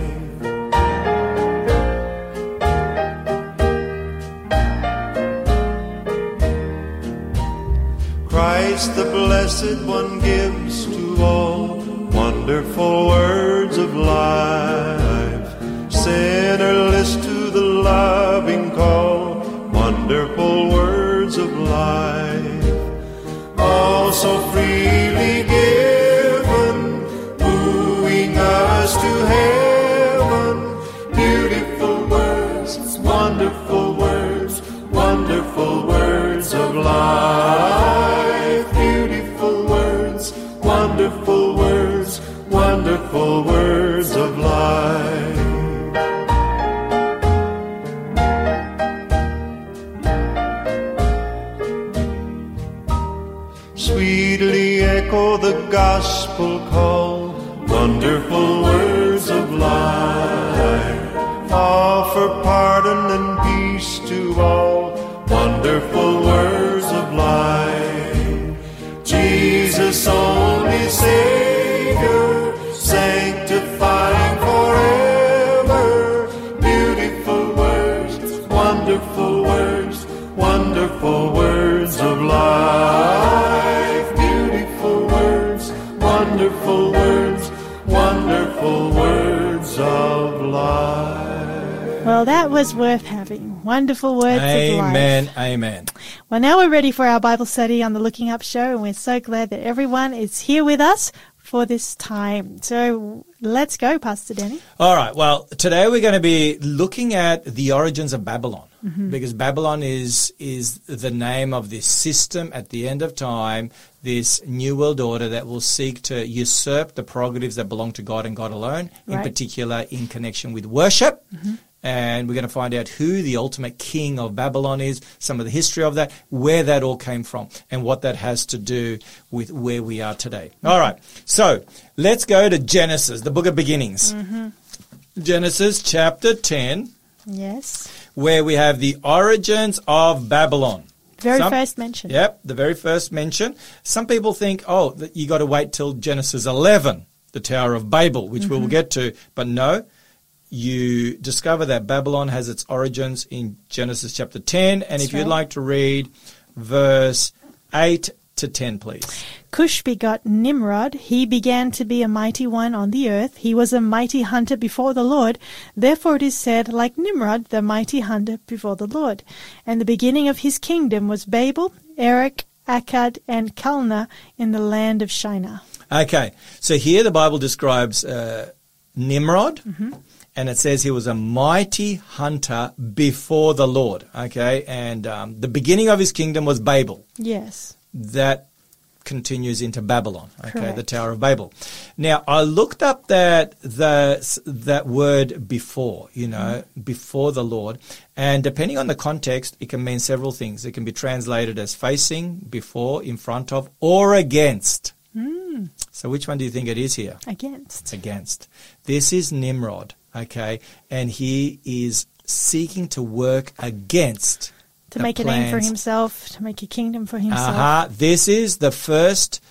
Christ the Blessed One gives to all wonderful words of life. Sinner, listen to the loving call, wonderful words of life. All so freely given, wooing us to heaven. Beautiful words, wonderful words, wonderful words of life. Beautiful words, wonderful words, wonderful words of life. Sweetly the gospel call, wonderful words of life. Offer pardon and peace to all, wonderful words of life. Jesus, only Savior, sanctifying forever. Beautiful words, wonderful words, wonderful words of life. Beautiful words, wonderful words, wonderful words of life. Well, that was worth having. Wonderful words of life. Amen, amen. Well, now we're ready for our Bible study on the Looking Up Show, and we're so glad that everyone is here with us for this time. So let's go, Pastor Danny. All right. Well, today we're going to be looking at the origins of Babylon, because Babylon is the name of this system at the end of time, this new world order that will seek to usurp the prerogatives that belong to God and God alone, in particular in connection with worship. And we're going to find out who the ultimate king of Babylon is, some of the history of that, where that all came from, and what that has to do with where we are today. All right. So let's go to Genesis, the book of beginnings. Genesis chapter 10. Yes. Where we have the origins of Babylon. First mention. Yep, the very first mention. Some people think, that you got to wait till Genesis 11, the Tower of Babel, which we will get to. But no, you discover that Babylon has its origins in Genesis chapter 10. And if you'd like to read verse 8 to 10, please. Cush begot Nimrod. He began to be a mighty one on the earth. He was a mighty hunter before the Lord. Therefore it is said, like Nimrod, the mighty hunter before the Lord. And the beginning of his kingdom was Babel, Erech, Akkad, and Calneh in the land of Shinar. Okay, so here the Bible describes Nimrod. And it says he was a mighty hunter before the Lord, okay? And the beginning of his kingdom was Babel. Yes. That continues into Babylon, okay, Correct. the Tower of Babel. Now, I looked up that word before, before the Lord, and depending on the context, it can mean several things. It can be translated as facing, before, in front of, or against. So which one do you think it is here? Against. Against. This is Nimrod, okay, and he is seeking to work against to make a name for himself, to make a kingdom for himself. This is the first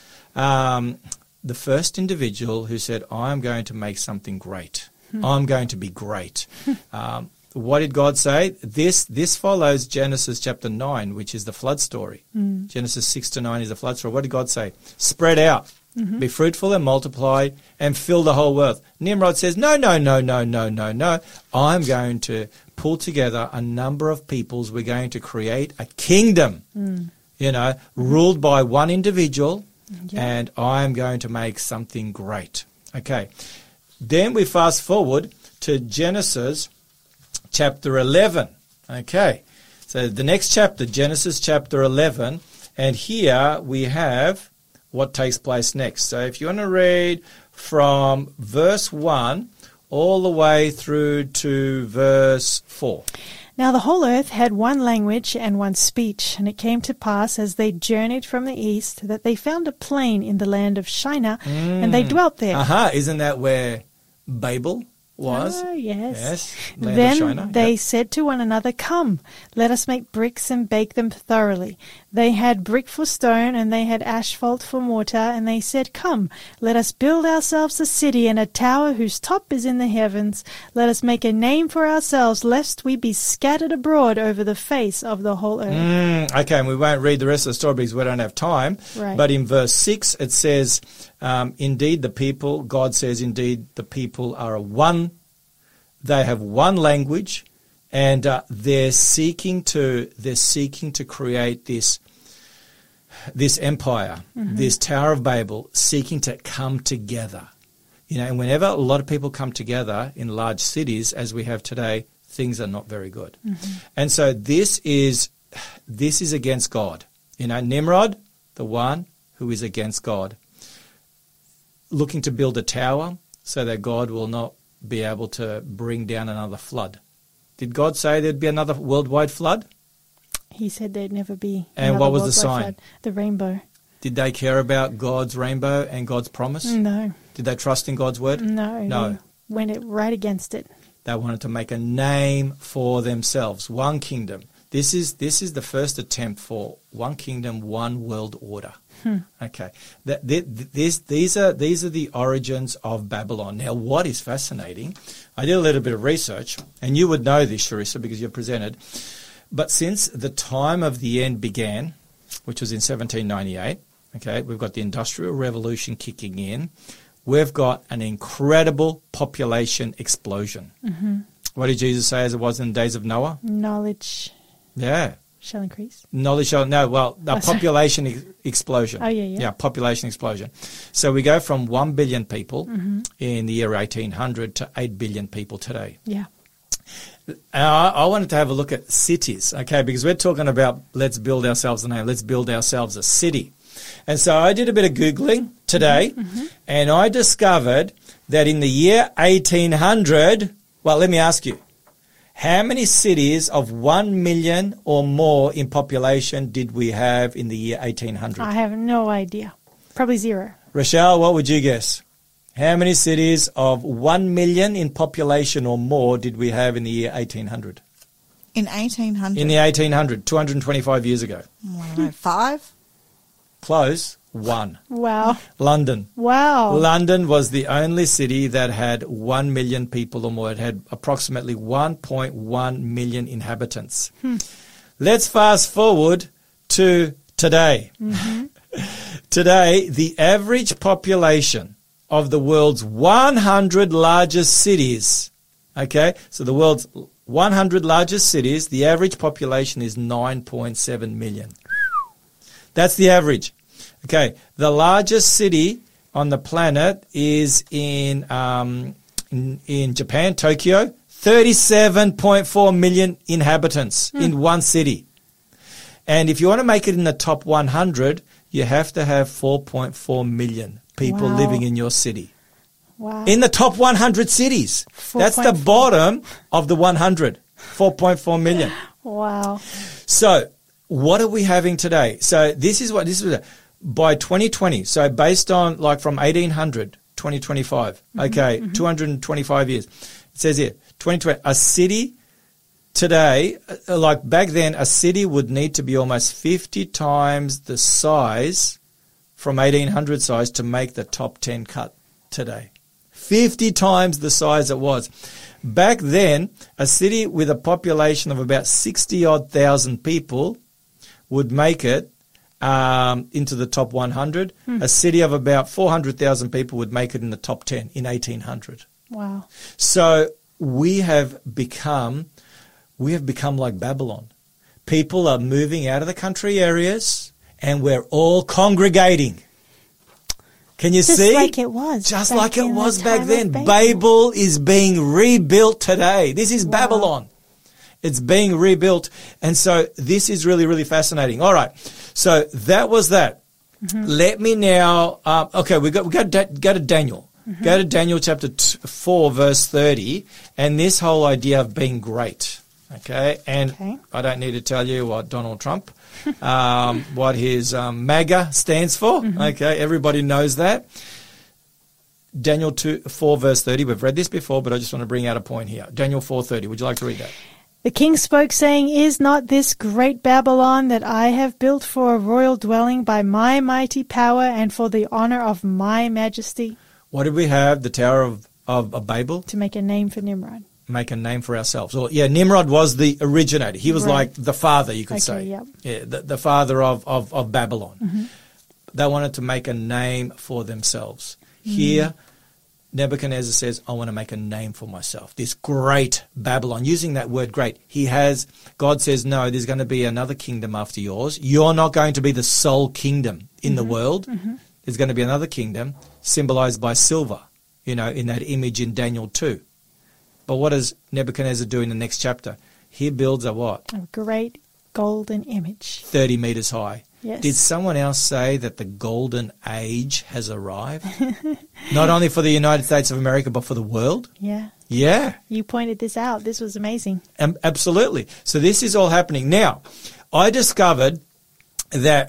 individual who said, I'm going to make something great. I'm going to be great. What did God say? This follows Genesis chapter 9, which is the flood story. Genesis 6 to 9 is the flood story. What did God say? Spread out. Be fruitful and multiply and fill the whole earth. Nimrod says, no. I'm going to pull together a number of peoples. We're going to create a kingdom, ruled by one individual, and I'm going to make something great. Okay. Then we fast forward to Genesis chapter 11. Okay. So the next chapter, Genesis chapter 11, and here we have what takes place next. So if you want to read from verse 1 all the way through to verse 4. Now the whole earth had one language and one speech, and it came to pass as they journeyed from the east that they found a plain in the land of Shinar, and they dwelt there. Isn't that where Babel was? Oh, yes. Land Then of Shinar. they said to one another, Come, let us make bricks and bake them thoroughly. They had brick for stone, and they had asphalt for mortar, and they said, Come, let us build ourselves a city and a tower whose top is in the heavens. Let us make a name for ourselves, lest we be scattered abroad over the face of the whole earth. Okay, and we won't read the rest of the story because we don't have time. Right. But in verse 6 it says, indeed the people, God says, indeed the people are one. They have one language, and they're seeking to create this empire, this Tower of Babel, seeking to come together. And whenever a lot of people come together in large cities, as we have today, things are not very good. And so this is against God. Nimrod, the one who is against God, looking to build a tower so that God will not be able to bring down another flood. Did God say there'd be another worldwide flood? He said there'd never be. And what was the sign? Flood. The rainbow. Did they care about God's rainbow and God's promise? No. Did they trust in God's word? No. No. They went it right against it. They wanted to make a name for themselves. One kingdom. This is the first attempt for one kingdom, one world order. Okay. These are the origins of Babylon. Now, what is fascinating, I did a little bit of research, and you would know this, Sharissa, because you're presented. But since the time of the end began, which was in 1798, okay, we've got the Industrial Revolution kicking in. We've got an incredible population explosion. Mm-hmm. What did Jesus say as it was in the days of Noah? Knowledge shall increase. Knowledge shall, no, well, the population explosion. Oh, yeah. Yeah, population explosion. So we go from 1 billion people in the year 1800 to 8 billion people today. Yeah. I wanted to have a look at cities, okay, because we're talking about let's build ourselves a name, let's build ourselves a city. And so I did a bit of Googling today, and I discovered that in the year 1800, well, let me ask you, how many cities of 1 million or more in population did we have in the year 1800? I have no idea. Probably 0. Rochelle, what would you guess? How many cities of 1 million in population or more did we have in the year 1800? In 1800? In the 1800, 225 years ago. I don't know, 5? Close. 1. Wow. London. Wow. London was the only city that had 1 million people or more. It had approximately 1.1 million inhabitants. Let's fast forward to today. Today, the average population of the world's 100 largest cities, okay, so the world's 100 largest cities, the average population is 9.7 million. That's the average. Okay, the largest city on the planet is in Japan, Tokyo, 37.4 million inhabitants in one city. And if you want to make it in the top 100, you have to have 4.4 million people living in your city. Wow. In the top 100 cities. That's the bottom of the 100. 4.4 million. Wow. So what are we having today? So this is by 2020. So based on like from 1800, 2025. Okay. 225 years. It says here, 2020, a city today, like back then, a city would need to be almost 50 times the size from 1800 size to make the top 10 cut today. 50 times the size it was. Back then, a city with a population of about 60-odd thousand people would make it into the top 100. A city of about 400,000 people would make it in the top 10 in 1800. Wow. So we have become like Babylon. People are moving out of the country areas and we're all congregating. Can you see? Just like it was. Just like it was back then. Babel is being rebuilt today. This is Babylon. It's being rebuilt. And so this is really, really fascinating. All right. So that was that. Let me now, we go to Daniel. Go to Daniel chapter 4, verse 30. And this whole idea of being great. Okay. And I don't need to tell you what Donald Trump, what his MAGA stands for. Okay. Everybody knows that. Daniel 4, verse 30. We've read this before, but I just want to bring out a point here. Daniel 4:30. Would you like to read that? The king spoke, saying, Is not this great Babylon that I have built for a royal dwelling by my mighty power and for the honor of my majesty? What did we have? The Tower of Babel? To make a name for Nimrod. Make a name for ourselves. Or, Nimrod was the originator. He was like the father, you could say. Yep. Yeah, the father of Babylon. They wanted to make a name for themselves. Here, Nebuchadnezzar says, I want to make a name for myself. This great Babylon, using that word great. God says, no, there's going to be another kingdom after yours. You're not going to be the sole kingdom in the world. There's going to be another kingdom symbolized by silver, in that image in Daniel 2. But what does Nebuchadnezzar do in the next chapter? He builds a what? A great golden image. 30 meters high. Yes. Did someone else say that the golden age has arrived? Not only for the United States of America, but for the world? Yeah. Yeah. You pointed this out. This was amazing. Absolutely. So this is all happening. Now, I discovered that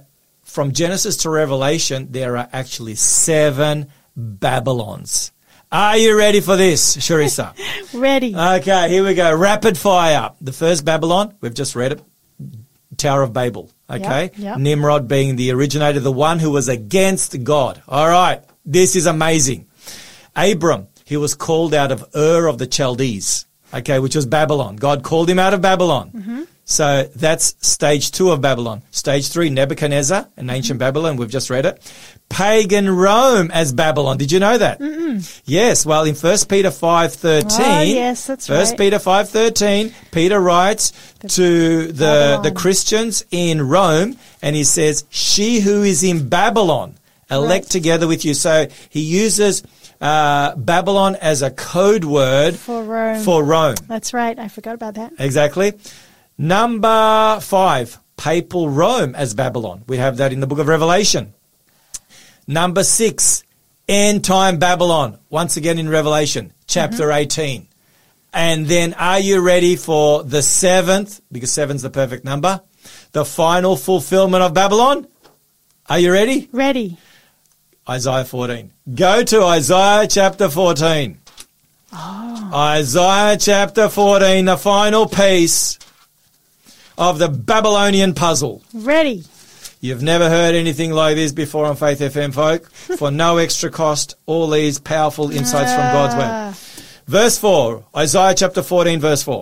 from Genesis to Revelation, there are actually 7 Babylons. Are you ready for this, Sharissa? Ready. Okay, here we go. Rapid fire. The first Babylon, we've just read it, Tower of Babel. Okay? Yep. Nimrod being the originator, the one who was against God. All right, this is amazing. Abram, he was called out of Ur of the Chaldees, okay, which was Babylon. God called him out of Babylon. Mm-hmm. So that's stage 2 of Babylon. Stage 3, Nebuchadnezzar, an ancient Babylon. We've just read it. Pagan Rome as Babylon. Did you know that? Mm-mm. Yes. Well, in 1 Peter 5:13. Oh, yes, that's right. 1 Peter 5:13, Peter writes to the Christians in Rome, and he says, she who is in Babylon, elect together with you. So he uses Babylon as a code word for Rome. That's right. I forgot about that. Exactly. Number 5, Papal Rome as Babylon. We have that in the book of Revelation. Number 6, End Time Babylon. Once again in Revelation, chapter 18. And then are you ready for the 7th, because 7's the perfect number, the final fulfillment of Babylon? Are you ready? Ready. Isaiah 14. Go to Isaiah chapter 14. Oh. Isaiah chapter 14, the final piece of the Babylonian puzzle. Ready. You've never heard anything like this before on Faith FM, folk. For no extra cost, all these powerful insights from God's Word. Verse 4, Isaiah chapter 14, verse 4.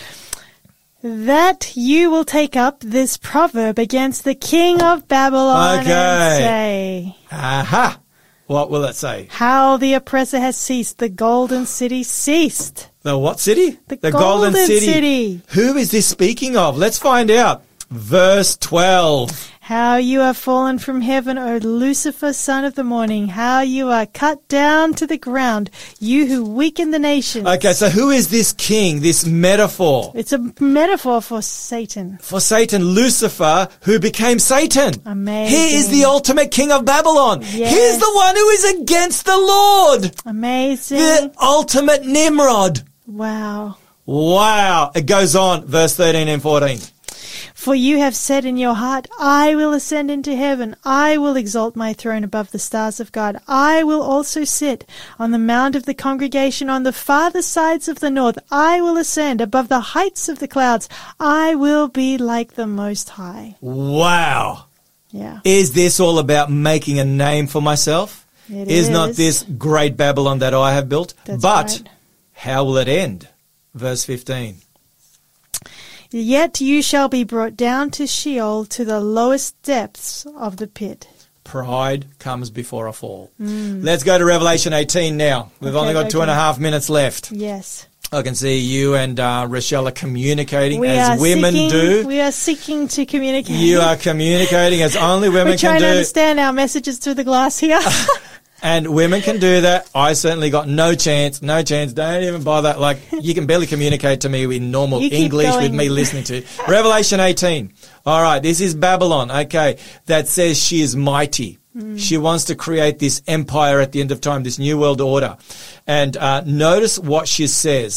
That you will take up this proverb against the king of Babylon and say... Aha! What will it say? How the oppressor has ceased, the golden city ceased. The what city? The golden city. Who is this speaking of? Let's find out. Verse 12. How you are fallen from heaven, O Lucifer, son of the morning. How you are cut down to the ground, you who weaken the nations. Okay, so who is this king, this metaphor? It's a metaphor for Satan. For Satan, Lucifer, who became Satan. Amazing. He is the ultimate king of Babylon. Yes. He's the one who is against the Lord. Amazing. The ultimate Nimrod. Wow. Wow. It goes on, verse 13 and 14. For you have said in your heart, I will ascend into heaven. I will exalt my throne above the stars of God. I will also sit on the mount of the congregation on the farther sides of the north. I will ascend above the heights of the clouds. I will be like the Most High. Wow. Yeah. Is this all about making a name for myself? It is not this great Babylon that I have built? That's but right. How will it end? Verse 15. Yet you shall be brought down to Sheol, to the lowest depths of the pit. Pride comes before a fall. Let's go to Revelation 18 now. We've only got 2.5 minutes left. Yes. I can see you and Rochelle are communicating We as are women seeking, do. We are seeking to communicate. You are communicating as only women We're trying can to do. understand our messages through the glass here. And women can do that. I certainly got no chance. Don't even bother. Like, you can barely communicate to me in normal You keep English with going. me listening to. Revelation 18. All right, this is Babylon. Okay, that says she is mighty. She wants to create this empire at the end of time, this new world order. And notice what she says.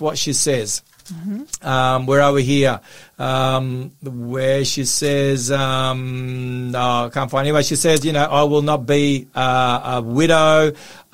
Where are we here? Where she says, I can't find anyway. She says, I will not be a widow.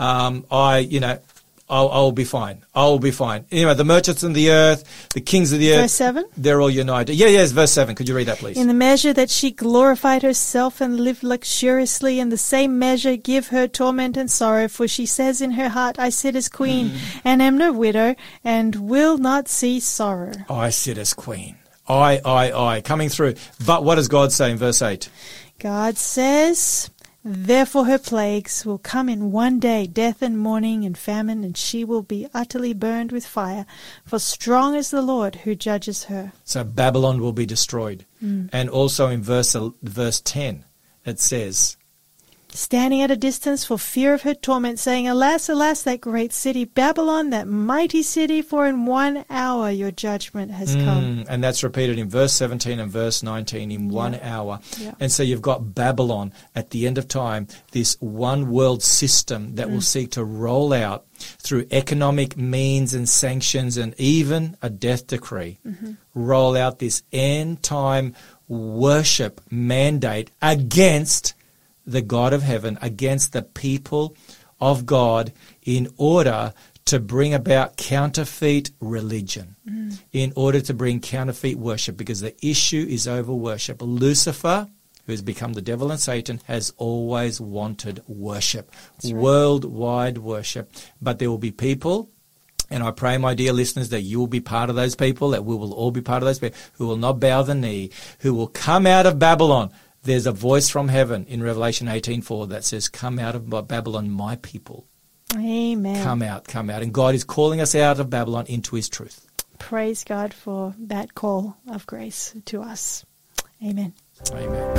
I'll be fine. I'll be fine. Anyway, the merchants of the earth, the kings of the earth. Verse 7? They're all united. Yes, verse 7. Could you read that, please? In the measure that she glorified herself and lived luxuriously, in the same measure give her torment and sorrow. For she says in her heart, I sit as queen, and am no widow, and will not see sorrow. I sit as queen. I. Coming through. But what does God say in verse 8? God says, therefore her plagues will come in one day, death and mourning and famine, and she will be utterly burned with fire. For strong is the Lord who judges her. So Babylon will be destroyed. And also in verse 10, it says, standing at a distance for fear of her torment, saying, alas, alas, that great city, Babylon, that mighty city, for in 1 hour your judgment has come. And that's repeated in verse 17 and verse 19, in 1 hour. Yeah. And so you've got Babylon at the end of time, this one world system that will seek to roll out through economic means and sanctions and even a death decree, roll out this end time worship mandate against the God of heaven, against the people of God, in order to bring about counterfeit religion, in order to bring counterfeit worship, because the issue is over worship. Lucifer, who has become the devil and Satan, has always wanted worship, worldwide worship. But there will be people, and I pray, my dear listeners, that you will be part of those people, that we will all be part of those people, who will not bow the knee, who will come out of Babylon. There's a voice from heaven in Revelation 18:4 that says, "Come out of Babylon, my people." Amen. Come out, come out. And God is calling us out of Babylon into his truth. Praise God for that call of grace to us. Amen. Amen.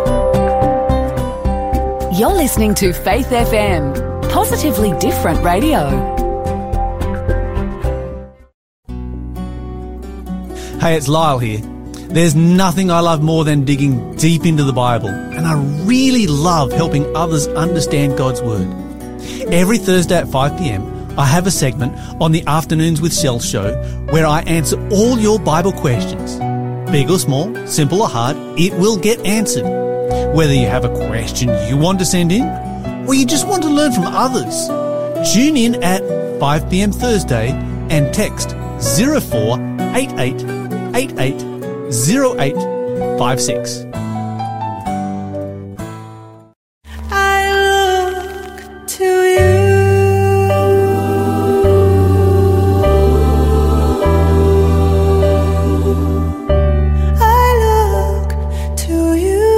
You're listening to Faith FM, positively different radio. Hey, it's Lyle here. There's nothing I love more than digging deep into the Bible, and I really love helping others understand God's Word. Every Thursday at 5 p.m, I have a segment on the Afternoons with Sel show where I answer all your Bible questions. Big or small, simple or hard, it will get answered. Whether you have a question you want to send in, or you just want to learn from others, tune in at 5 p.m. Thursday and text 0488 880856. I look to you. I look to you.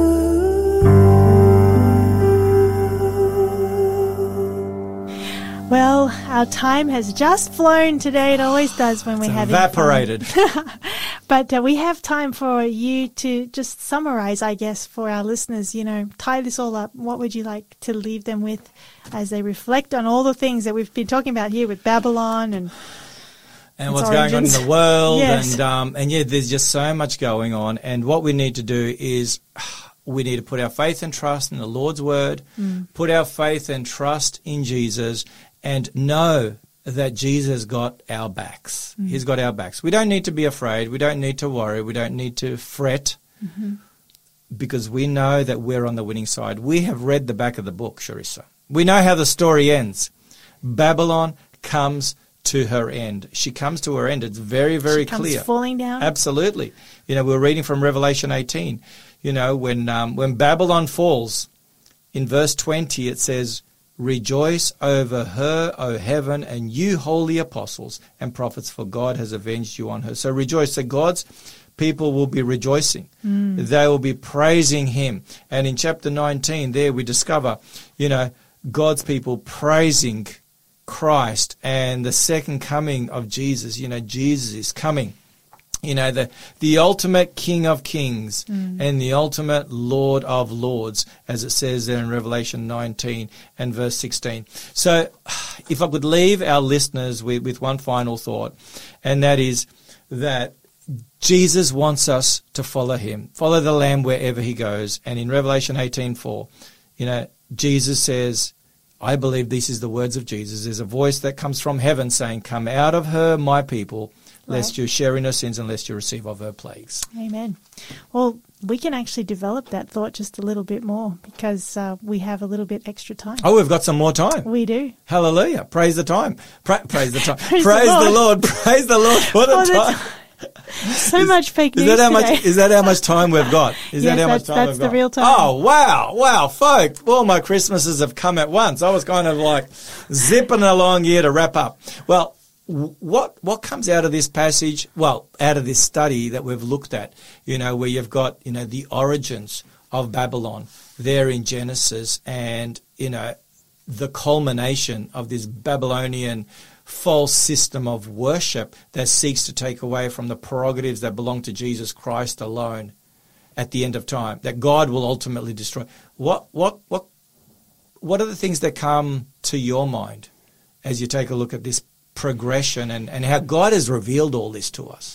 Well, our time has just flown today. It always does when we're having Evaporated. But we have time for you to just summarize, I guess, for our listeners, tie this all up. What would you like to leave them with as they reflect on all the things that we've been talking about here with Babylon and what's going on in the world? Yes. And there's just so much going on. And what we need to do is we need to put our faith and trust in the Lord's word, put our faith and trust in Jesus, and know that Jesus got our backs. He's got our backs. We don't need to be afraid. We don't need to worry. We don't need to fret, because we know that we're on the winning side. We have read the back of the book, Charissa. We know how the story ends. Babylon comes to her end. She comes to her end. It's very, very clear. She comes falling down. Absolutely. We're reading from Revelation 18. When Babylon falls, in verse 20 it says, "Rejoice over her, O heaven, and you holy apostles and prophets, for God has avenged you on her." So rejoice. So God's people will be rejoicing. They will be praising him. And in chapter 19 there we discover, God's people praising Christ and the second coming of Jesus. Jesus is coming. The ultimate King of Kings and the ultimate Lord of Lords, as it says there in Revelation 19 and verse 16. So if I could leave our listeners with one final thought, and that is that Jesus wants us to follow him, follow the Lamb wherever he goes. And in Revelation 18:4, Jesus says, I believe this is the words of Jesus. There's a voice that comes from heaven saying, "Come out of her, my people, lest you share in her sins and lest you receive of her plagues." Amen. Well, we can actually develop that thought just a little bit more because we have a little bit extra time. Oh, we've got some more time. We do. Hallelujah. Praise the time. Praise the time. Praise Praise the the Lord. Praise the Lord for the time. So much fake news Is that how much today. time we've got? Is Yes, that how much time that's we've the got? real time. Oh, wow, folk. All my Christmases have come at once. I was kind of like zipping along here to wrap up. Well, what comes out of this passage? Well, out of this study that we've looked at, where you've got, the origins of Babylon there in Genesis, and, the culmination of this Babylonian false system of worship that seeks to take away from the prerogatives that belong to Jesus Christ alone at the end of time, that God will ultimately destroy. What are the things that come to your mind as you take a look at this progression and how God has revealed all this to us?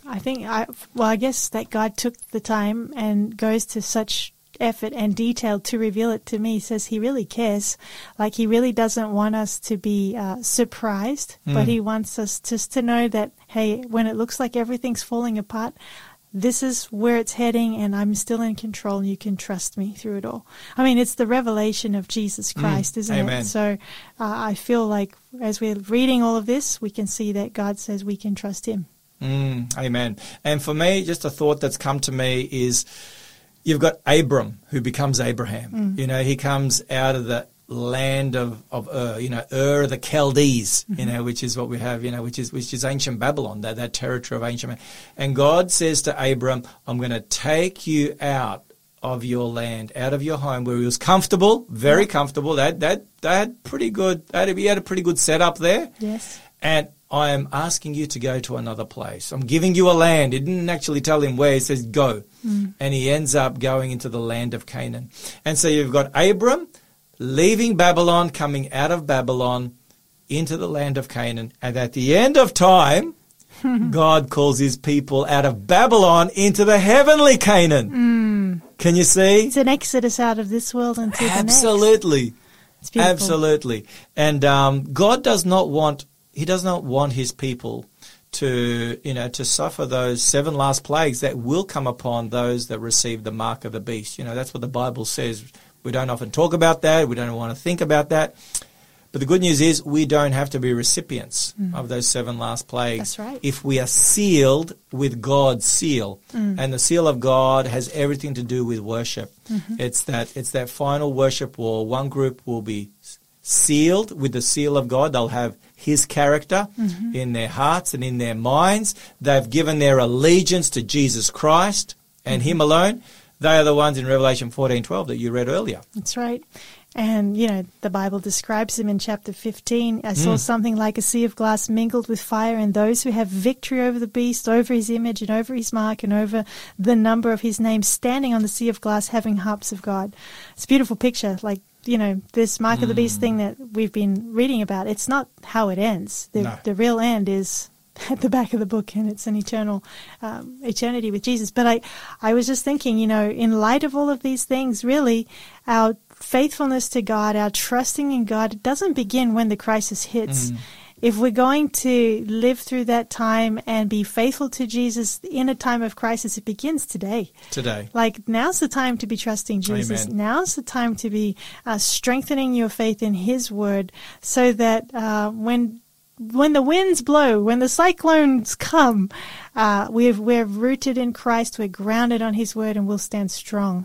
I guess that God took the time and goes to such effort and detail to reveal it to me. Says he really cares. Like he really doesn't want us to be surprised, but he wants us just to know that, hey, when it looks like everything's falling apart, this is where it's heading, and I'm still in control, and you can trust me through it all. I mean, it's the revelation of Jesus Christ, isn't Amen. it? So I feel like as we're reading all of this, we can see that God says we can trust him. Amen. And for me, just a thought that's come to me is you've got Abram who becomes Abraham. You know, he comes out of the land of Ur, Ur of the Chaldees, which is what we have, which is ancient Babylon, that territory of ancient. And God says to Abram, I'm going to take you out of your land, out of your home where he was comfortable, very comfortable. That had pretty good. He had a pretty good setup there. Yes. And I am asking you to go to another place. I'm giving you a land. He didn't actually tell him where. He says, go. And he ends up going into the land of Canaan. And so you've got Abram leaving Babylon, coming out of Babylon into the land of Canaan. And at the end of time, God calls his people out of Babylon into the heavenly Canaan. Can you see? It's an exodus out of this world into the next. Absolutely. It's beautiful. Absolutely. And God does not want his people to suffer those 7 last plagues that will come upon those that receive the mark of the beast. That's what the Bible says. We don't often talk about that. We don't want to think about that. But the good news is we don't have to be recipients of those 7 last plagues. That's right. If we are sealed with God's seal. And the seal of God has everything to do with worship. It's that final worship wall. One group will be sealed with the seal of God. They'll have his character in their hearts and in their minds. They've given their allegiance to Jesus Christ and him alone. They are the ones in Revelation 14:12 that you read earlier. That's right. And, the Bible describes him in chapter 15. I saw something like a sea of glass mingled with fire, and those who have victory over the beast, over his image and over his mark and over the number of his name, standing on the sea of glass having harps of God. It's a beautiful picture. Like, this mark of the beast thing that we've been reading about, it's not how it ends. The real end is at the back of the book, and it's an eternal eternity with Jesus. But I was just thinking, in light of all of these things, really, our faithfulness to God, our trusting in God, it doesn't begin when the crisis hits. If we're going to live through that time and be faithful to Jesus in a time of crisis, it begins today. Like, now's the time to be trusting Jesus. Amen. Now's the time to be strengthening your faith in his word, so that when the winds blow, when the cyclones come, we're rooted in Christ, we're grounded on his word, and we'll stand strong.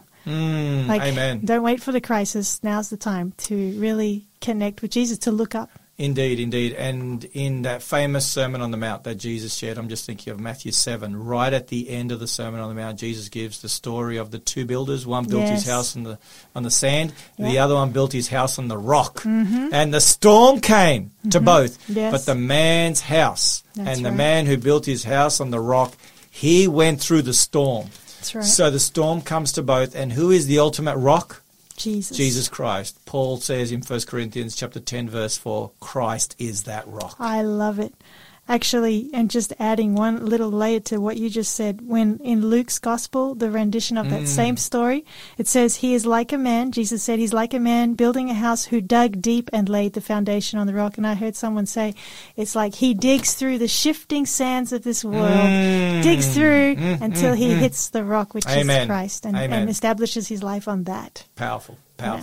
Amen. Don't wait for the crisis. Now's the time to really connect with Jesus, to look up. Indeed. And in that famous Sermon on the Mount that Jesus shared, I'm just thinking of Matthew 7, right at the end of the Sermon on the Mount, Jesus gives the story of the 2 builders. One built his house on the sand, the other one built his house on the rock. And the storm came to both. But the man's house, the man who built his house on the rock, he went through the storm. That's right. So the storm comes to both. And who is the ultimate rock? Jesus Christ. Paul says in 1 Corinthians chapter 10, verse 4, Christ is that rock. I love it. Actually, and just adding one little layer to what you just said, when in Luke's gospel, the rendition of that same story, it says, he is like a man, Jesus said, he's like a man building a house who dug deep and laid the foundation on the rock. And I heard someone say, it's like he digs through the shifting sands of this world, digs through until he hits the rock, which is Christ, and establishes his life on that. Powerful.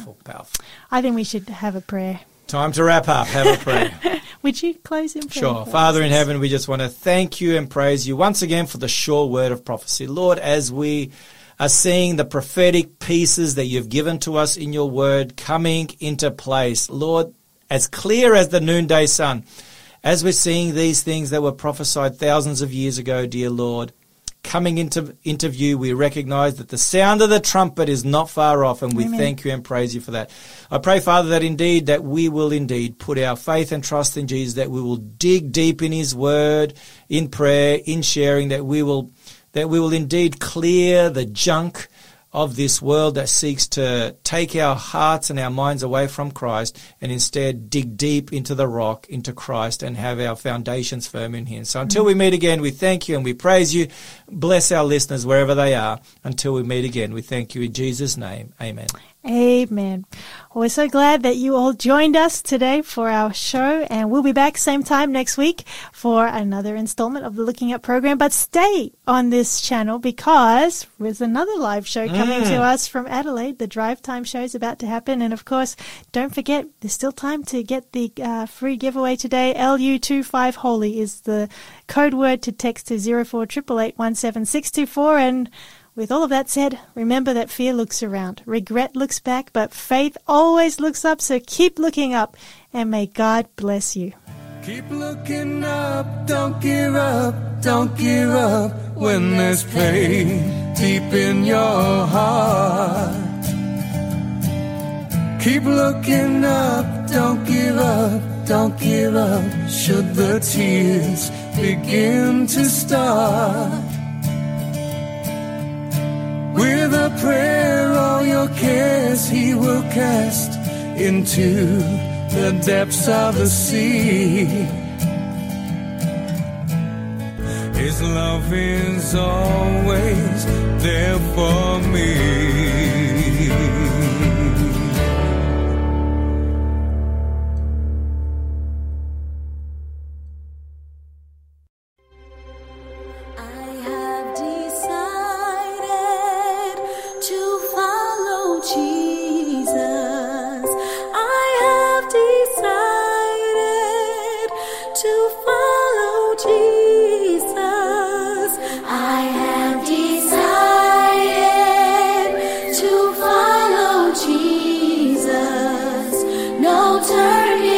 I think we should have a prayer. Time to wrap up. Have a prayer. Would you close in prayer? Sure. Father in heaven, we just want to thank you and praise you once again for the sure word of prophecy. Lord, as we are seeing the prophetic pieces that you've given to us in your word coming into place, Lord, as clear as the noonday sun, as we're seeing these things that were prophesied thousands of years ago, dear Lord, coming into view, we recognize that the sound of the trumpet is not far off, and we thank you and praise you for that. I pray, Father, that we will indeed put our faith and trust in Jesus, that we will dig deep in his word, in prayer, in sharing, that we will indeed clear the junk of this world that seeks to take our hearts and our minds away from Christ, and instead dig deep into the rock, into Christ, and have our foundations firm in him. So until we meet again, we thank you and we praise you. Bless our listeners wherever they are. Until we meet again, we thank you in Jesus' name. Amen. Amen. Well, we're so glad that you all joined us today for our show, and we'll be back same time next week for another installment of the Looking Up program. But stay on this channel because there's another live show coming to us from Adelaide. The Drive Time show is about to happen. And, of course, don't forget, there's still time to get the free giveaway today. LU25 Holy is the code word to text to 0488817624. And with all of that said, remember that fear looks around, regret looks back, but faith always looks up, so keep looking up, and may God bless you. Keep looking up, don't give up, don't give up when there's pain deep in your heart. Keep looking up, don't give up, don't give up should the tears begin to start. With a prayer, all your cares He will cast into the depths of the sea. His love is always there for me. Turn